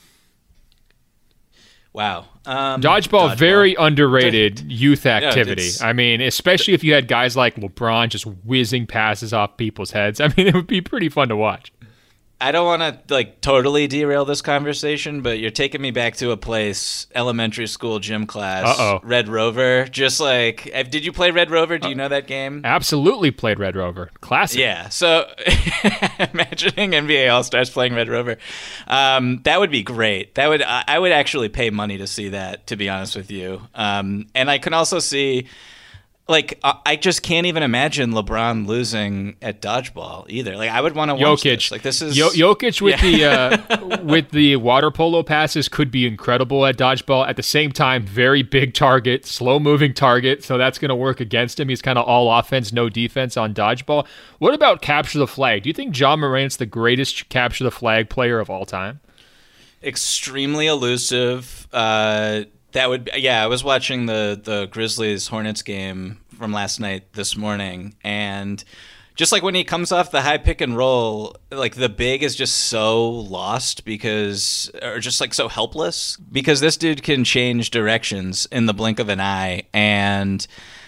Wow. Um, dodgeball, dodgeball, very underrated youth activity. No, I mean, especially if you had guys like LeBron just whizzing passes off people's heads. I mean, it would be pretty fun to watch. I don't want to like totally derail this conversation, but you're taking me back to a place, elementary school gym class, Uh-oh. Red Rover. Just like, did you play Red Rover? Do you know that game? Absolutely played Red Rover. Classic. Yeah. So imagining N B A All-Stars playing Red Rover, um, that would be great. That would I would actually pay money to see that, to be honest with you. Um, and I can also see. Like, I just can't even imagine LeBron losing at dodgeball either. Like, I would want to watch Jokic. this. Like, this is Yo- Jokic with yeah. the uh, with the water polo passes could be incredible at dodgeball. At the same time, very big target, slow moving target. So that's going to work against him. He's kind of all offense, no defense on dodgeball. What about capture the flag? Do you think Ja Morant's the greatest capture the flag player of all time? Extremely elusive. Uh, That would, yeah. I was watching the the Grizzlies Hornets game from last night this morning, and just like when he comes off the high pick and roll, like the big is just so lost because, or just like so helpless because this dude can change directions in the blink of an eye, and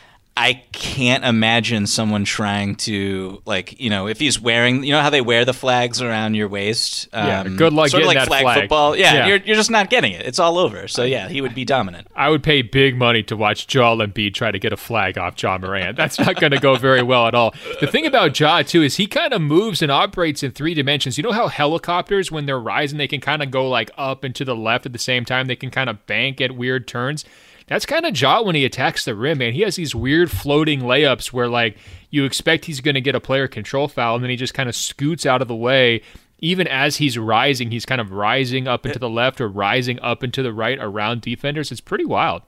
I can't imagine someone trying to, like, you know, if he's wearing, you know how they wear the flags around your waist? Um, yeah, good luck sort getting of like that flag, flag football. Yeah, yeah, You're, you're just not getting it. It's all over. So, yeah, he would be dominant. I would pay big money to watch Joel Embiid try to get a flag off Ja Morant. That's not going to go very well at all. The thing about Ja, too, is he kind of moves and operates in three dimensions. You know how helicopters, when they're rising, they can kind of go, like, up and to the left at the same time? They can kind of bank at weird turns. That's kind of Ja when he attacks the rim, man. He has these weird floating layups where, like, you expect he's going to get a player control foul, and then he just kind of scoots out of the way. Even as he's rising, he's kind of rising up into the left or rising up into the right around defenders. It's pretty wild.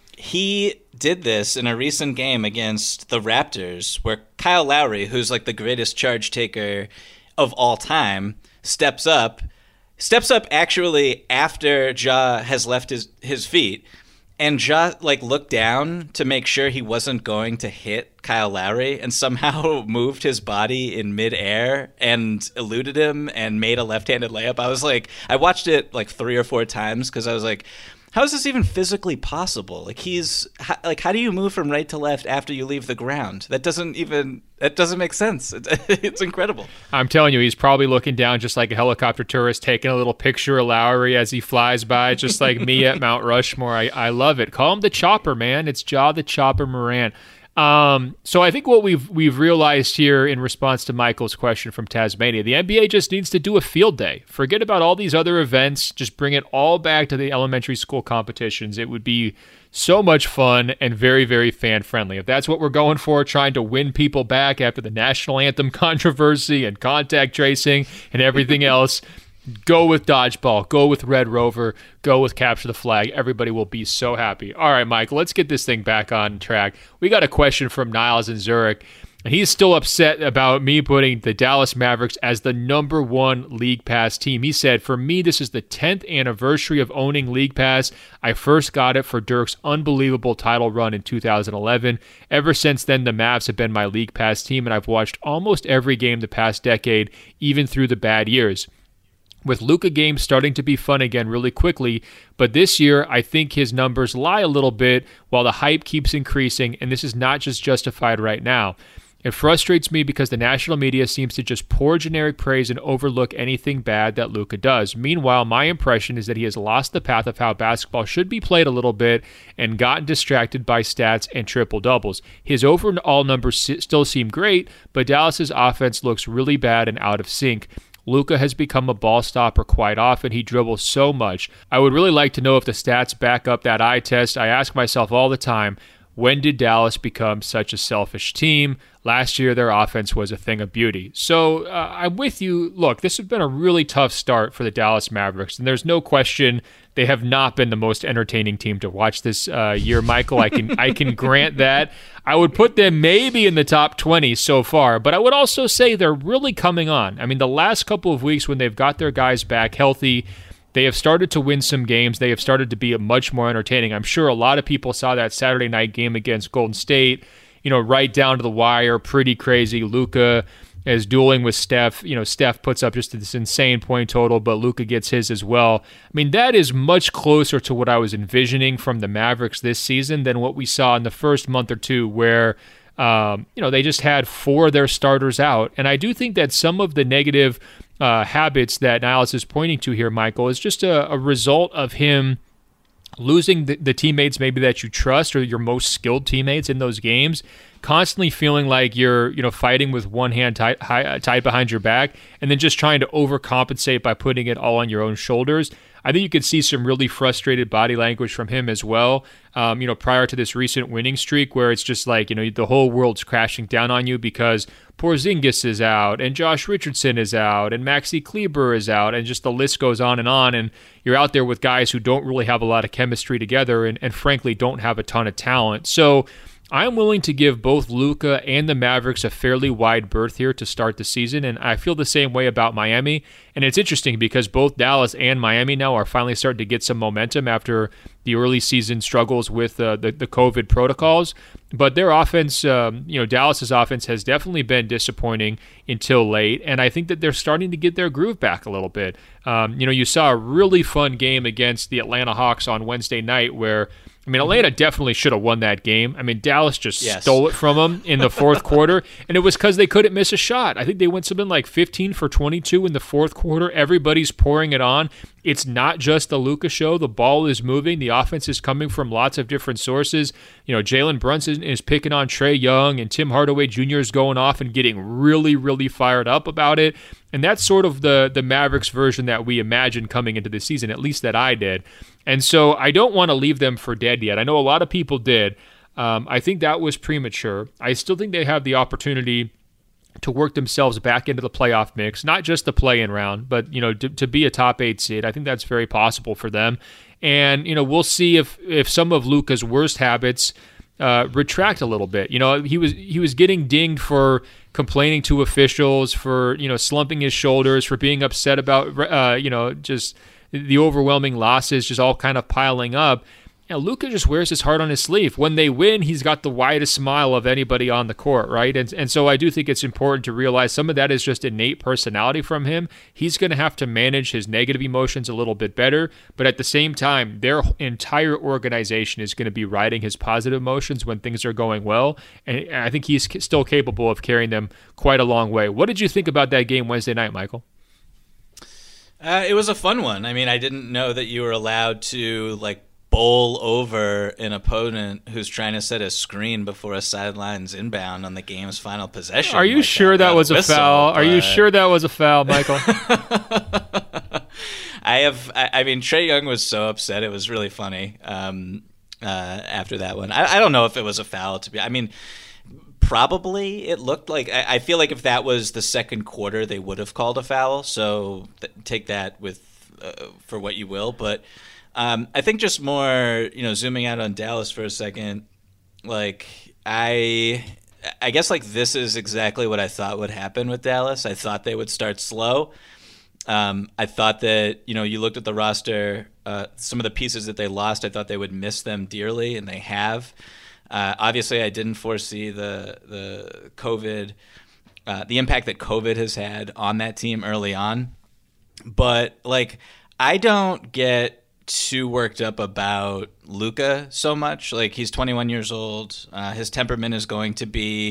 He did this in a recent game against the Raptors where Kyle Lowry, who's like the greatest charge taker of all time, steps up, steps up actually after Ja has left his, his feet. And Ja, like, looked down to make sure he wasn't going to hit Kyle Lowry and somehow moved his body in midair and eluded him and made a left-handed layup. I was like, I watched it like three or four times because I was like, how is this even physically possible? Like, he's, how, like, how do you move from right to left after you leave the ground? That doesn't even, that doesn't make sense. It's, it's incredible. I'm telling you, he's probably looking down just like a helicopter tourist, taking a little picture of Lowry as he flies by, just like me at Mount Rushmore. I, I love it. Call him the Chopper, man. It's Ja the Chopper Morant. Um, so I think what we've we've realized here in response to Michael's question from Tasmania, the N B A just needs to do a field day. Forget about all these other events. Just bring it all back to the elementary school competitions. It would be so much fun and very, very fan-friendly. If that's what we're going for, trying to win people back after the national anthem controversy and contact tracing and everything else, go with dodgeball, go with Red Rover, go with capture the flag. Everybody will be so happy. All right, Michael, let's get this thing back on track. We got a question from Niles in Zurich, and he's still upset about me putting the Dallas Mavericks as the number one League Pass team. He said, for me, this is the tenth anniversary of owning League Pass. I first got it for Dirk's unbelievable title run in two thousand eleven. Ever since then, the Mavs have been my League Pass team, and I've watched almost every game the past decade, even through the bad years. With Luka games starting to be fun again really quickly, but this year I think his numbers lie a little bit while the hype keeps increasing, and this is not just justified right now. It frustrates me because the national media seems to just pour generic praise and overlook anything bad that Luka does. Meanwhile, my impression is that he has lost the path of how basketball should be played a little bit and gotten distracted by stats and triple-doubles. His overall numbers still seem great, but Dallas's offense looks really bad and out of sync. Luka has become a ball stopper quite often. He dribbles so much. I would really like to know if the stats back up that eye test. I ask myself all the time, when did Dallas become such a selfish team? Last year, their offense was a thing of beauty. So uh, I'm with you. Look, this has been a really tough start for the Dallas Mavericks, and there's no question they have not been the most entertaining team to watch this uh, year, Michael. I can I can grant that. I would put them maybe in the top twenty so far, but I would also say they're really coming on. I mean, the last couple of weeks when they've got their guys back healthy, they have started to win some games. They have started to be much more entertaining. I'm sure a lot of people saw that Saturday night game against Golden State, you know, right down to the wire, pretty crazy. Luka is dueling with Steph. You know, Steph puts up just this insane point total, but Luka gets his as well. I mean, that is much closer to what I was envisioning from the Mavericks this season than what we saw in the first month or two where, um, you know, they just had four of their starters out. And I do think that some of the negative Uh, habits that Niles is pointing to here, Michael, is just a, a result of him losing the, the teammates maybe that you trust or your most skilled teammates in those games, constantly feeling like you're you know fighting with one hand tied, high, tied behind your back and then just trying to overcompensate by putting it all on your own shoulders. I think you could see some really frustrated body language from him as well, um, you know, prior to this recent winning streak where it's just like, you know, the whole world's crashing down on you because Porzingis is out and Josh Richardson is out and Maxi Kleber is out and just the list goes on and on. And you're out there with guys who don't really have a lot of chemistry together and, and frankly don't have a ton of talent. So I'm willing to give both Luka and the Mavericks a fairly wide berth here to start the season, and I feel the same way about Miami. And it's interesting because both Dallas and Miami now are finally starting to get some momentum after the early season struggles with uh, the, the COVID protocols. But their offense, um, you know, Dallas's offense has definitely been disappointing until late, and I think that they're starting to get their groove back a little bit. Um, you know, you saw a really fun game against the Atlanta Hawks on Wednesday night where I mean, Atlanta definitely should have won that game. I mean, Dallas just yes. stole it from them in the fourth quarter, and it was because they couldn't miss a shot. I think they went something like fifteen for twenty-two in the fourth quarter. Everybody's pouring it on. It's not just the Luka show. The ball is moving. The offense is coming from lots of different sources. You know, Jalen Brunson is picking on Trae Young, and Tim Hardaway Junior is going off and getting really, really fired up about it. And that's sort of the, the Mavericks version that we imagined coming into the season, at least that I did. And so I don't want to leave them for dead yet. I know a lot of people did. Um, I think that was premature. I still think they have the opportunity to work themselves back into the playoff mix, not just the play-in round, but you know, to, to be a top eight seed. I think that's very possible for them. And you know, we'll see if if some of Luka's worst habits uh, retract a little bit. You know, he was he was getting dinged for complaining to officials, for you know, slumping his shoulders, for being upset about uh, you know, just the overwhelming losses, just all kind of piling up. You know, Luka just wears his heart on his sleeve. When they win, he's got the widest smile of anybody on the court, right? And and so I do think it's important to realize some of that is just innate personality from him. He's going to have to manage his negative emotions a little bit better, but at the same time, their entire organization is going to be riding his positive emotions when things are going well, and I think he's still capable of carrying them quite a long way. What did you think about that game Wednesday night, Michael? Uh, it was a fun one. I mean, I didn't know that you were allowed to, like, bowl over an opponent who's trying to set a screen before a sidelines inbound on the game's final possession. Are you like sure that, that was whistle, a foul? But... Are you sure that was a foul, Michael? I have. I, I mean, Trae Young was so upset. It was really funny um, uh, after that one. I, I don't know if it was a foul. To be, I mean, probably it looked like. I, I feel like if that was the second quarter, they would have called a foul. So th- take that with uh, for what you will, but. Um, I think just more, you know, zooming out on Dallas for a second, like I, I guess like this is exactly what I thought would happen with Dallas. I thought they would start slow. Um, I thought that, you know, you looked at the roster, uh, some of the pieces that they lost, I thought they would miss them dearly, and they have. Uh, obviously, I didn't foresee the the COVID, uh, the impact that COVID has had on that team early on. But like, I don't get too worked up about Luka so much. Like, he's twenty-one years old. Uh, his temperament is going to be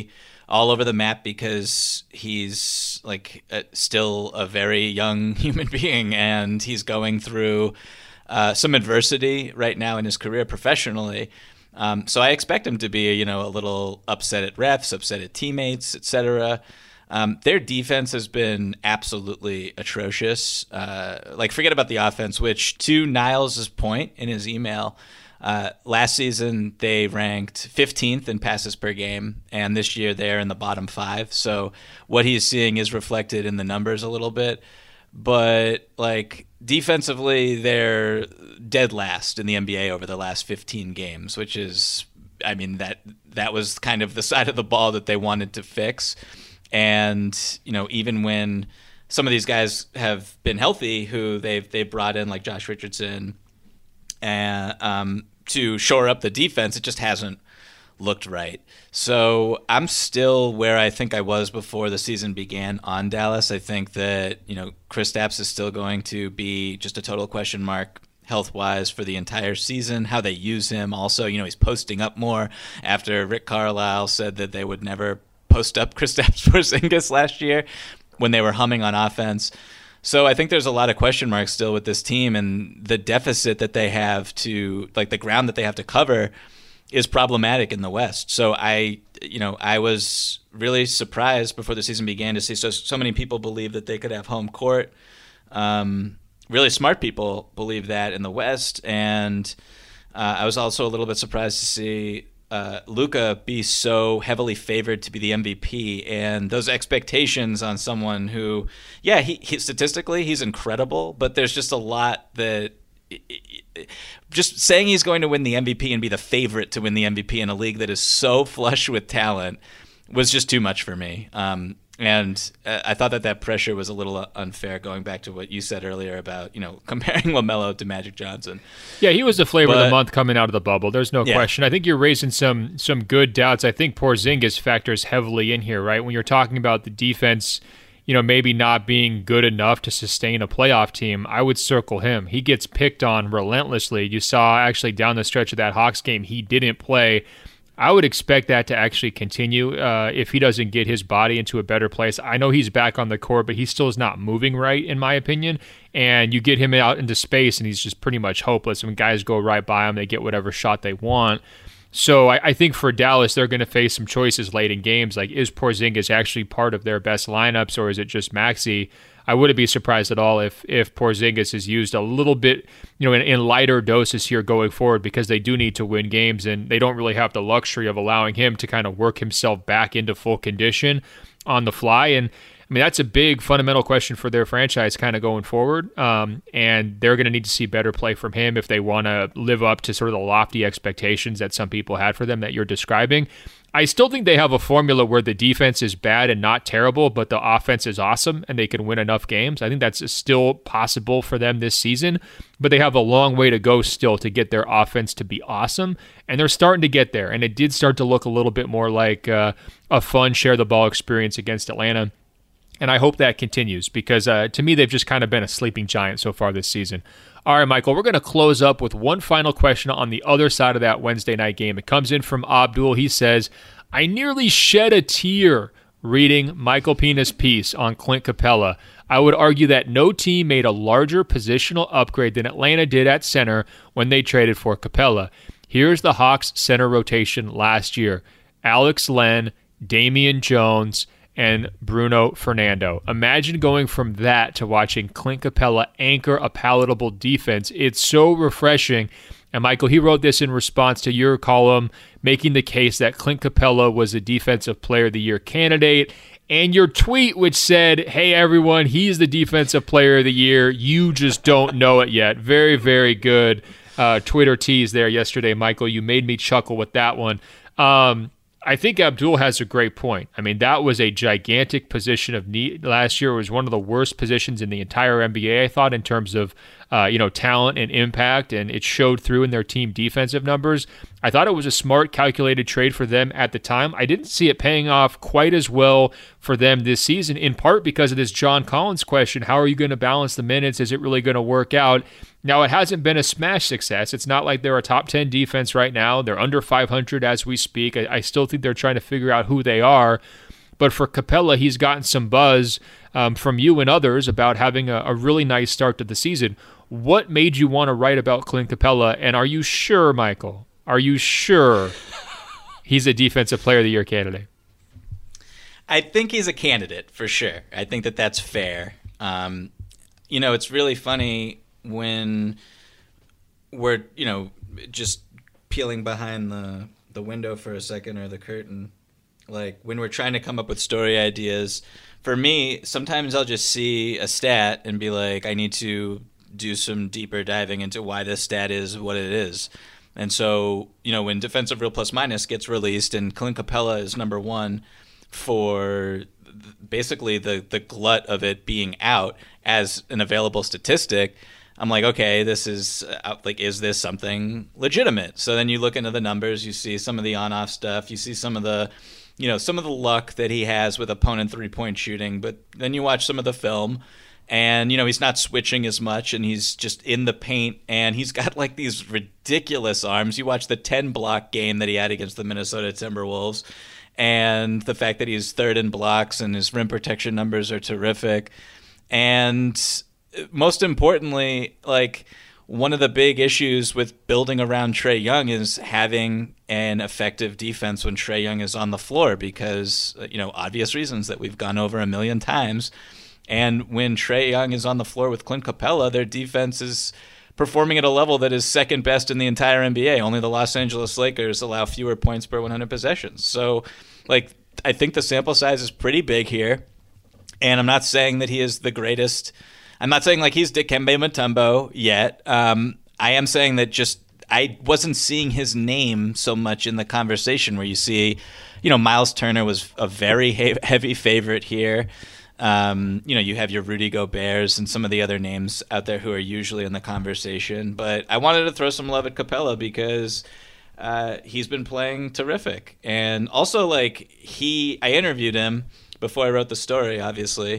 all over the map because he's like a, still a very young human being, and he's going through uh, some adversity right now in his career professionally. Um, so I expect him to be, you know, a little upset at refs, upset at teammates, et cetera. Um, their defense has been absolutely atrocious. Uh, like, forget about the offense, which to Niles' point in his email, uh, last season they ranked fifteenth in passes per game, and this year they're in the bottom five. So what he's seeing is reflected in the numbers a little bit. But, like, defensively, they're dead last in the N B A over the last fifteen games, which is, I mean, that that was kind of the side of the ball that they wanted to fix. And, you know, even when some of these guys have been healthy, who they've they've brought in, like Josh Richardson, and um, to shore up the defense, it just hasn't looked right. So I'm still where I think I was before the season began on Dallas. I think that, you know, Kristaps is still going to be just a total question mark health-wise for the entire season. How they use him also, you know, he's posting up more after Rick Carlisle said that they would never post up Kristaps Porzingis last year when they were humming on offense. So I think there's a lot of question marks still with this team, and the deficit that they have to, like the ground that they have to cover is problematic in the West. So I, you know, I was really surprised before the season began to see so so many people believe that they could have home court. Um, really smart people believe that in the West, and uh, I was also a little bit surprised to see uh, Luka be so heavily favored to be the M V P, and those expectations on someone who, yeah, he, he statistically he's incredible, but there's just a lot that. Just saying he's going to win the M V P and be the favorite to win the M V P in a league that is so flush with talent was just too much for me. Um, and I thought that that pressure was a little unfair, going back to what you said earlier about, you know, comparing LaMelo to Magic Johnson. Yeah, he was the flavor but, of the month coming out of the bubble. There's no yeah. question. I think you're raising some some good doubts. I think Porzingis factors heavily in here, right? When you're talking about the defense, you know, maybe not being good enough to sustain a playoff team, I would circle him. He gets picked on relentlessly. You saw actually down the stretch of that Hawks game, he didn't play. I would expect that to actually continue uh, if he doesn't get his body into a better place. I know he's back on the court, but he still is not moving right, in my opinion. And you get him out into space, and he's just pretty much hopeless. When guys go right by him, they get whatever shot they want. So I, I think for Dallas, they're going to face some choices late in games. Like, is Porzingis actually part of their best lineups, or is it just Maxey? I wouldn't be surprised at all if if Porzingis is used a little bit, you know, in, in lighter doses here going forward, because they do need to win games, and they don't really have the luxury of allowing him to kind of work himself back into full condition on the fly. And I mean, that's a big fundamental question for their franchise kind of going forward. Um, and they're going to need to see better play from him if they want to live up to sort of the lofty expectations that some people had for them that you're describing. I still think they have a formula where the defense is bad and not terrible, but the offense is awesome and they can win enough games. I think that's still possible for them this season, but they have a long way to go still to get their offense to be awesome. And they're starting to get there. And it did start to look a little bit more like uh, a fun share the ball experience against Atlanta. And I hope that continues, because uh, to me, they've just kind of been a sleeping giant so far this season. All right, Michael, we're going to close up with one final question on the other side of that Wednesday night game. It comes in from Abdul. He says, I nearly shed a tear reading Michael Pina's piece on Clint Capella. I would argue that no team made a larger positional upgrade than Atlanta did at center when they traded for Capella. Here's the Hawks center rotation last year. Alex Len, Damian Jones, and Bruno Fernando. Imagine going from that to watching Clint Capella anchor a palatable defense. It's so refreshing. And Michael, he wrote this in response to your column, making the case that Clint Capella was a Defensive Player of the Year candidate, and your tweet which said, hey everyone, he's the Defensive Player of the Year. You just don't know it yet. Very, very good uh, Twitter tease there yesterday, Michael. You made me chuckle with that one. Um, I think Abdul has a great point. I mean, that was a gigantic position of need last year. It was one of the worst positions in the entire N B A, I thought, in terms of uh, you know, talent and impact, and it showed through in their team defensive numbers. I thought it was a smart, calculated trade for them at the time. I didn't see it paying off quite as well for them this season, in part because of this John Collins question. How are you going to balance the minutes? Is it really going to work out? Now, it hasn't been a smash success. It's not like they're a top ten defense right now. They're under five hundred as we speak. I, I still think they're trying to figure out who they are. But for Capella, he's gotten some buzz um, from you and others about having a, a really nice start to the season. What made you want to write about Clint Capella? And are you sure, Michael, are you sure he's a Defensive Player of the Year candidate? I think he's a candidate for sure. I think that that's fair. Um, you know, it's really funny when we're, you know, just peeling behind the, the window for a second or the curtain. Like when we're trying to come up with story ideas, for me, sometimes I'll just see a stat and be like, I need to do some deeper diving into why this stat is what it is. And so, you know, when Defensive Real Plus Minus gets released and Clint Capella is number one for basically the, the glut of it being out as an available statistic, I'm like, okay, this is uh, like, is this something legitimate? So then you look into the numbers, you see some of the on-off stuff, you see some of the, you know, some of the luck that he has with opponent three-point shooting, but then you watch some of the film, and, you know, he's not switching as much, and he's just in the paint, and he's got, like, these ridiculous arms. You watch the ten-block game that he had against the Minnesota Timberwolves, and the fact that he's third in blocks and his rim protection numbers are terrific. And most importantly, like, one of the big issues with building around Trae Young is having an effective defense when Trae Young is on the floor because, you know, obvious reasons that we've gone over a million times. And when Trae Young is on the floor with Clint Capella, their defense is performing at a level that is second best in the entire N B A. Only the Los Angeles Lakers allow fewer points per one hundred possessions. So, like, I think the sample size is pretty big here. And I'm not saying that he is the greatest. I'm not saying like he's Dikembe Mutombo yet. Um, I am saying that just I wasn't seeing his name so much in the conversation where you see, you know, Miles Turner was a very he- heavy favorite here. Um, you know, you have your Rudy Goberts and some of the other names out there who are usually in the conversation. But I wanted to throw some love at Capella because uh, he's been playing terrific. And also, like, he, I interviewed him before I wrote the story, obviously.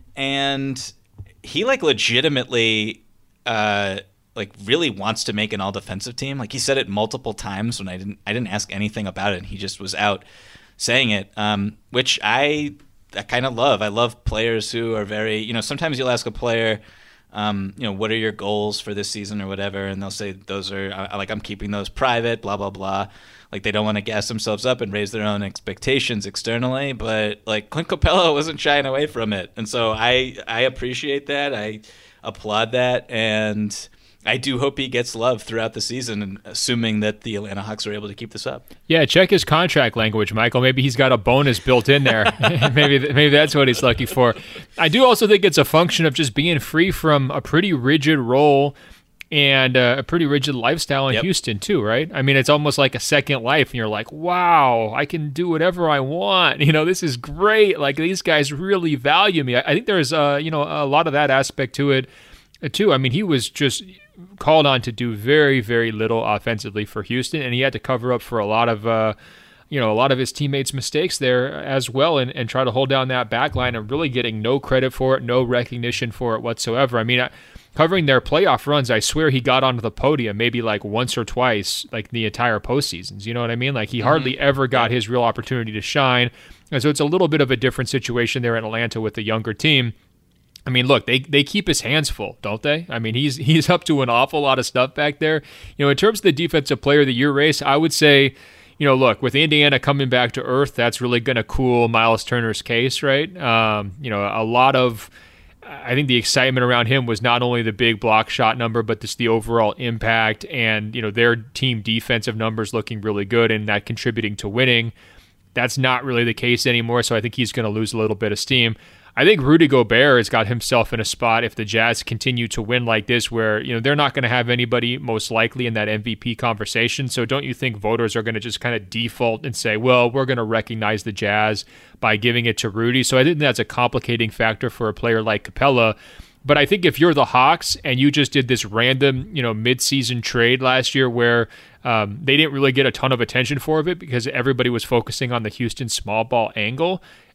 And he, like, legitimately, uh, like, really wants to make an all-defensive team. Like, he said it multiple times when I didn't, I didn't ask anything about it. And he just was out saying it, um, which I... I kind of love. I love players who are very, you know, sometimes you'll ask a player, um, you know, what are your goals for this season or whatever, and they'll say those are, I, like, I'm keeping those private, blah, blah, blah. Like, they don't want to gas themselves up and raise their own expectations externally, but, like, Clint Capella wasn't shying away from it. And so I, I appreciate that. I applaud that, and I do hope he gets love throughout the season, assuming that the Atlanta Hawks are able to keep this up. Yeah, check his contract language, Michael. Maybe he's got a bonus built in there. maybe maybe that's what he's looking for. I do also think it's a function of just being free from a pretty rigid role and uh, a pretty rigid lifestyle in yep. Houston too, right? I mean, it's almost like a second life, and you're like, wow, I can do whatever I want. You know, this is great. Like, these guys really value me. I, I think there's, uh, you know, a lot of that aspect to it too. I mean, he was just called on to do very, very little offensively for Houston, and he had to cover up for a lot of, uh, you know, a lot of his teammates' mistakes there as well, and, and try to hold down that back line and really getting no credit for it, no recognition for it whatsoever. I mean, I, covering their playoff runs, I swear he got onto the podium maybe like once or twice, like the entire postseasons. You know what I mean? Like, he mm-hmm. hardly ever got his real opportunity to shine, and so it's a little bit of a different situation there in Atlanta with the younger team. I mean, look, they they keep his hands full, don't they? I mean, he's he's up to an awful lot of stuff back there. You know, in terms of the Defensive Player of the Year race, I would say, you know, look, with Indiana coming back to earth, that's really going to cool Miles Turner's case, right? Um, you know, a lot of, I think the excitement around him was not only the big block shot number, but just the overall impact and, you know, their team defensive numbers looking really good and that contributing to winning. That's not really the case anymore, so I think he's going to lose a little bit of steam. I think Rudy Gobert has got himself in a spot if the Jazz continue to win like this where, you know, they're not going to have anybody most likely in that M V P conversation. So don't you think voters are going to just kind of default and say, well, we're going to recognize the Jazz by giving it to Rudy? So I think that's a complicating factor for a player like Capella. But I think if you're the Hawks and you just did this random, you know, mid-season trade last year where um, they didn't really get a ton of attention for it because everybody was focusing on the Houston small ball angle,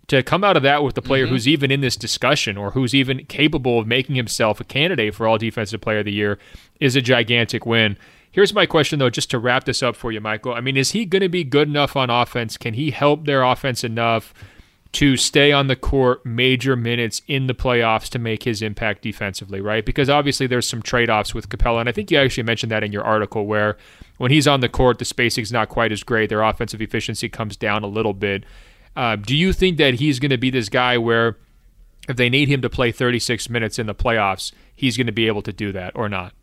to come out of that with the player mm-hmm. who's even in this discussion or who's even capable of making himself a candidate for all defensive player of the year is a gigantic win. Here's my question, though, just to wrap this up for you, Michael. I mean, is he going to be good enough on offense? Can he help their offense enough to stay on the court major minutes in the playoffs to make his impact defensively, right? Because obviously there's some trade-offs with Capella, and I think you actually mentioned that in your article where when he's on the court, the spacing's not quite as great. Their offensive efficiency comes down a little bit. Uh, do you think that he's going to be this guy where if they need him to play thirty-six minutes in the playoffs, he's going to be able to do that or not?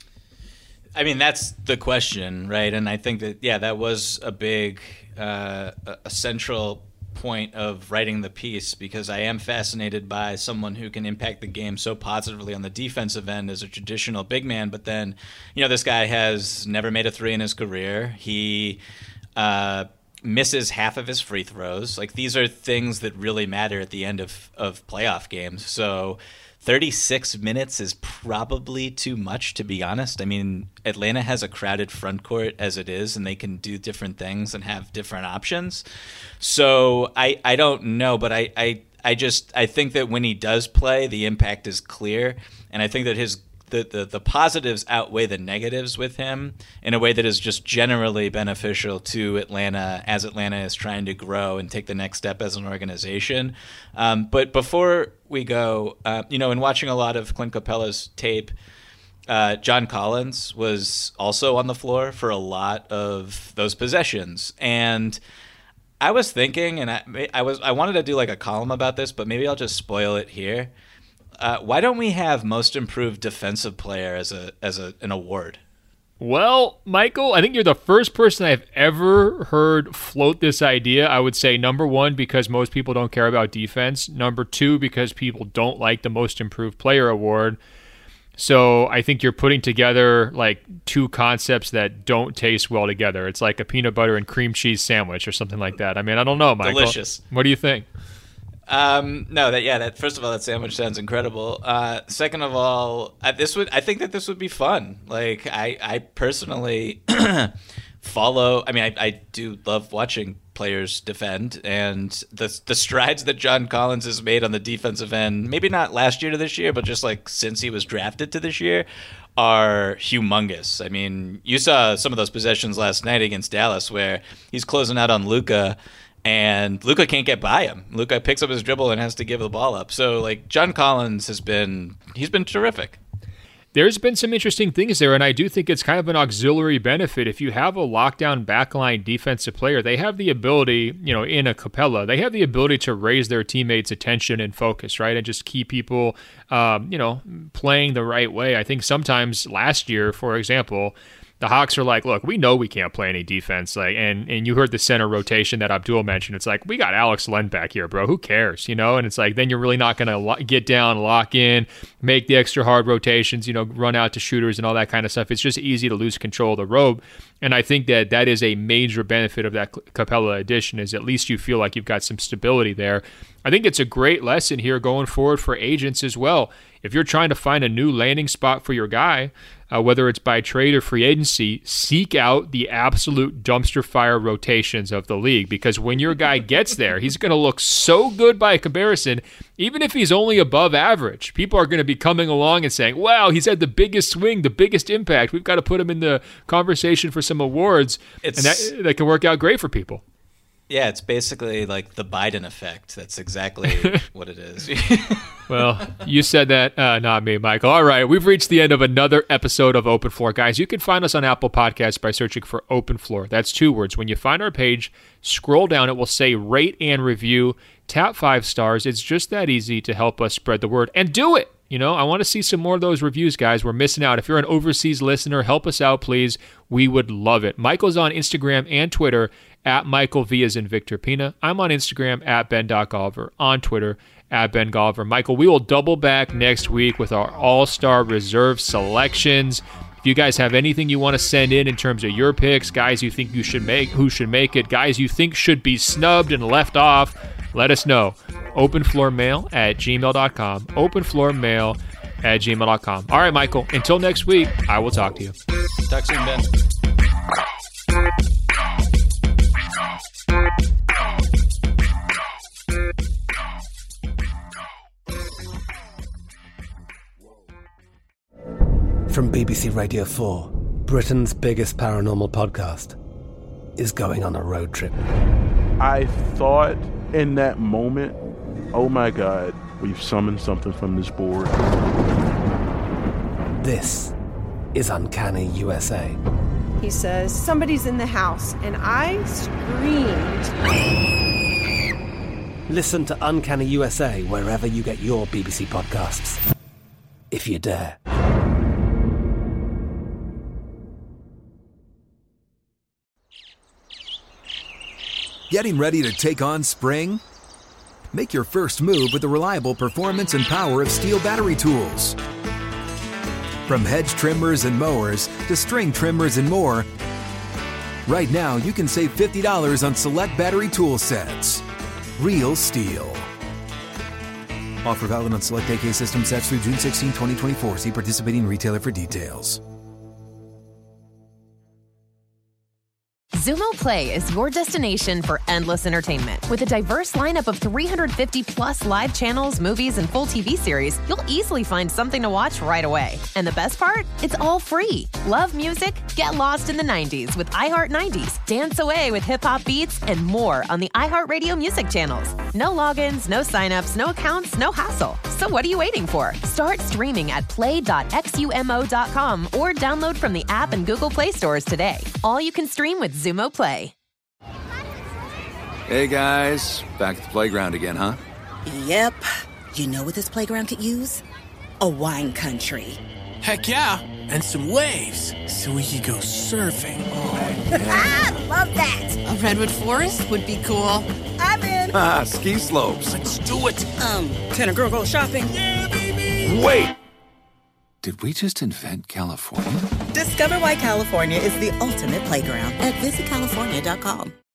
I mean, that's the question, right? And I think that, yeah, that was a big, uh, a central point of writing the piece, because I am fascinated by someone who can impact the game so positively on the defensive end as a traditional big man. But then, you know, this guy has never made a three in his career. He uh, misses half of his free throws. Like, these are things that really matter at the end of, of playoff games. So thirty-six minutes is probably too much, to be honest. I mean, Atlanta has a crowded front court as it is, and they can do different things and have different options. So I, I don't know, but I, I, I just I think that when he does play, the impact is clear, and I think that his the, the, the positives outweigh the negatives with him in a way that is just generally beneficial to Atlanta as Atlanta is trying to grow and take the next step as an organization. Um, but before we go, uh, you know, in watching a lot of Clint Capella's tape, uh, John Collins was also on the floor for a lot of those possessions. And I was thinking, and I, I was I wanted to do like a column about this, but maybe I'll just spoil it here. Uh, why don't we have Most Improved Defensive Player as a as a, an award? Well, Michael, I think you're the first person I've ever heard float this idea. I would say, number one, because most people don't care about defense. Number two, because people don't like the Most Improved Player award. So I think you're putting together like two concepts that don't taste well together. It's like a peanut butter and cream cheese sandwich or something like that. I mean, I don't know, Michael. Delicious. What do you think? Um, no, that yeah. That first of all, that sandwich sounds incredible. Uh, second of all, I, this would I think that this would be fun. Like I, I personally follow. I mean, I, I do love watching players defend, and the the strides that John Collins has made on the defensive end, maybe not last year to this year, but just like since he was drafted to this year, are humongous. I mean, you saw some of those possessions last night against Dallas where he's closing out on Luka. And Luka can't get by him. Luka picks up his dribble and has to give the ball up. So, like, John Collins has been, he's been terrific. There's been some interesting things there, and I do think it's kind of an auxiliary benefit. If you have a lockdown backline defensive player, they have the ability, you know, in a Capella, they have the ability to raise their teammates' attention and focus, right? And just keep people, um, you know, playing the right way. I think sometimes last year, for example, the Hawks are like, look, we know we can't play any defense. Like, and, and you heard the center rotation that Abdul mentioned. It's like, we got Alex Len back here, bro. Who cares? You know? And it's like, then you're really not going to lo- get down, lock in, make the extra hard rotations, you know, run out to shooters and all that kind of stuff. It's just easy to lose control of the rope. And I think that that is a major benefit of that Capella addition, is at least you feel like you've got some stability there. I think it's a great lesson here going forward for agents as well. If you're trying to find a new landing spot for your guy, uh, whether it's by trade or free agency, seek out the absolute dumpster fire rotations of the league, because when your guy gets there, he's going to look so good by comparison, even if he's only above average. People are going to be coming along and saying, wow, he's had the biggest swing, the biggest impact. We've got to put him in the conversation for some awards, it's, and that, that can work out great for people. Yeah, it's basically like the Biden effect. That's exactly what it is. Well, you said that, uh, not me, Michael. All right, we've reached the end of another episode of Open Floor. Guys, you can find us on Apple Podcasts by searching for Open Floor. That's two words. When you find our page, scroll down. It will say rate and review. Tap five stars. It's just that easy to help us spread the word. And do it! You know, I want to see some more of those reviews, guys. We're missing out. If you're an overseas listener, help us out, please. We would love it. Michael's on Instagram and Twitter at Michael V as in Victor Pina. I'm on Instagram at Ben.Golliver, on Twitter at Ben Golliver. Michael, we will double back next week with our All-Star Reserve selections. If you guys have anything you want to send in in terms of your picks, guys you think you should make, who should make it, guys you think should be snubbed and left off, let us know. Openfloormail at gmail dot com. Openfloormail at gmail dot com. All right, Michael, until next week, I will talk to you. Talk soon, Ben. Thank you. From B B C Radio four, Britain's biggest paranormal podcast is going on a road trip. I thought in that moment, oh my God, we've summoned something from this board. This is Uncanny U S A. He says, somebody's in the house, and I screamed. Listen to Uncanny U S A wherever you get your B B C podcasts, if you dare. Getting ready to take on spring? Make your first move with the reliable performance and power of Steel battery tools. From hedge trimmers and mowers to string trimmers and more, right now you can save fifty dollars on select battery tool sets. Real Steel. Offer valid on select A K system sets through June sixteenth, twenty twenty-four. See participating retailer for details. Xumo Play is your destination for endless entertainment. With a diverse lineup of three hundred fifty plus live channels, movies, and full T V series, you'll easily find something to watch right away. And the best part? It's all free. Love music? Get lost in the nineties with iHeart nineties, dance away with hip-hop beats, and more on the iHeartRadio music channels. No logins, no signups, no accounts, no hassle. So what are you waiting for? Start streaming at play dot xumo dot com or download from the app and Google Play stores today. All you can stream with Xumo Play. Hey guys, back at the playground again, huh? Yep. You know what this playground could use? A wine country. Heck yeah, and some waves so we could go surfing. Oh, yeah. Love that. A redwood forest would be cool. I'm in. Ah, ski slopes. Let's do it. Um, can a girl go shopping? Yeah, baby. Wait. Did we just invent California? Discover why California is the ultimate playground at visit california dot com.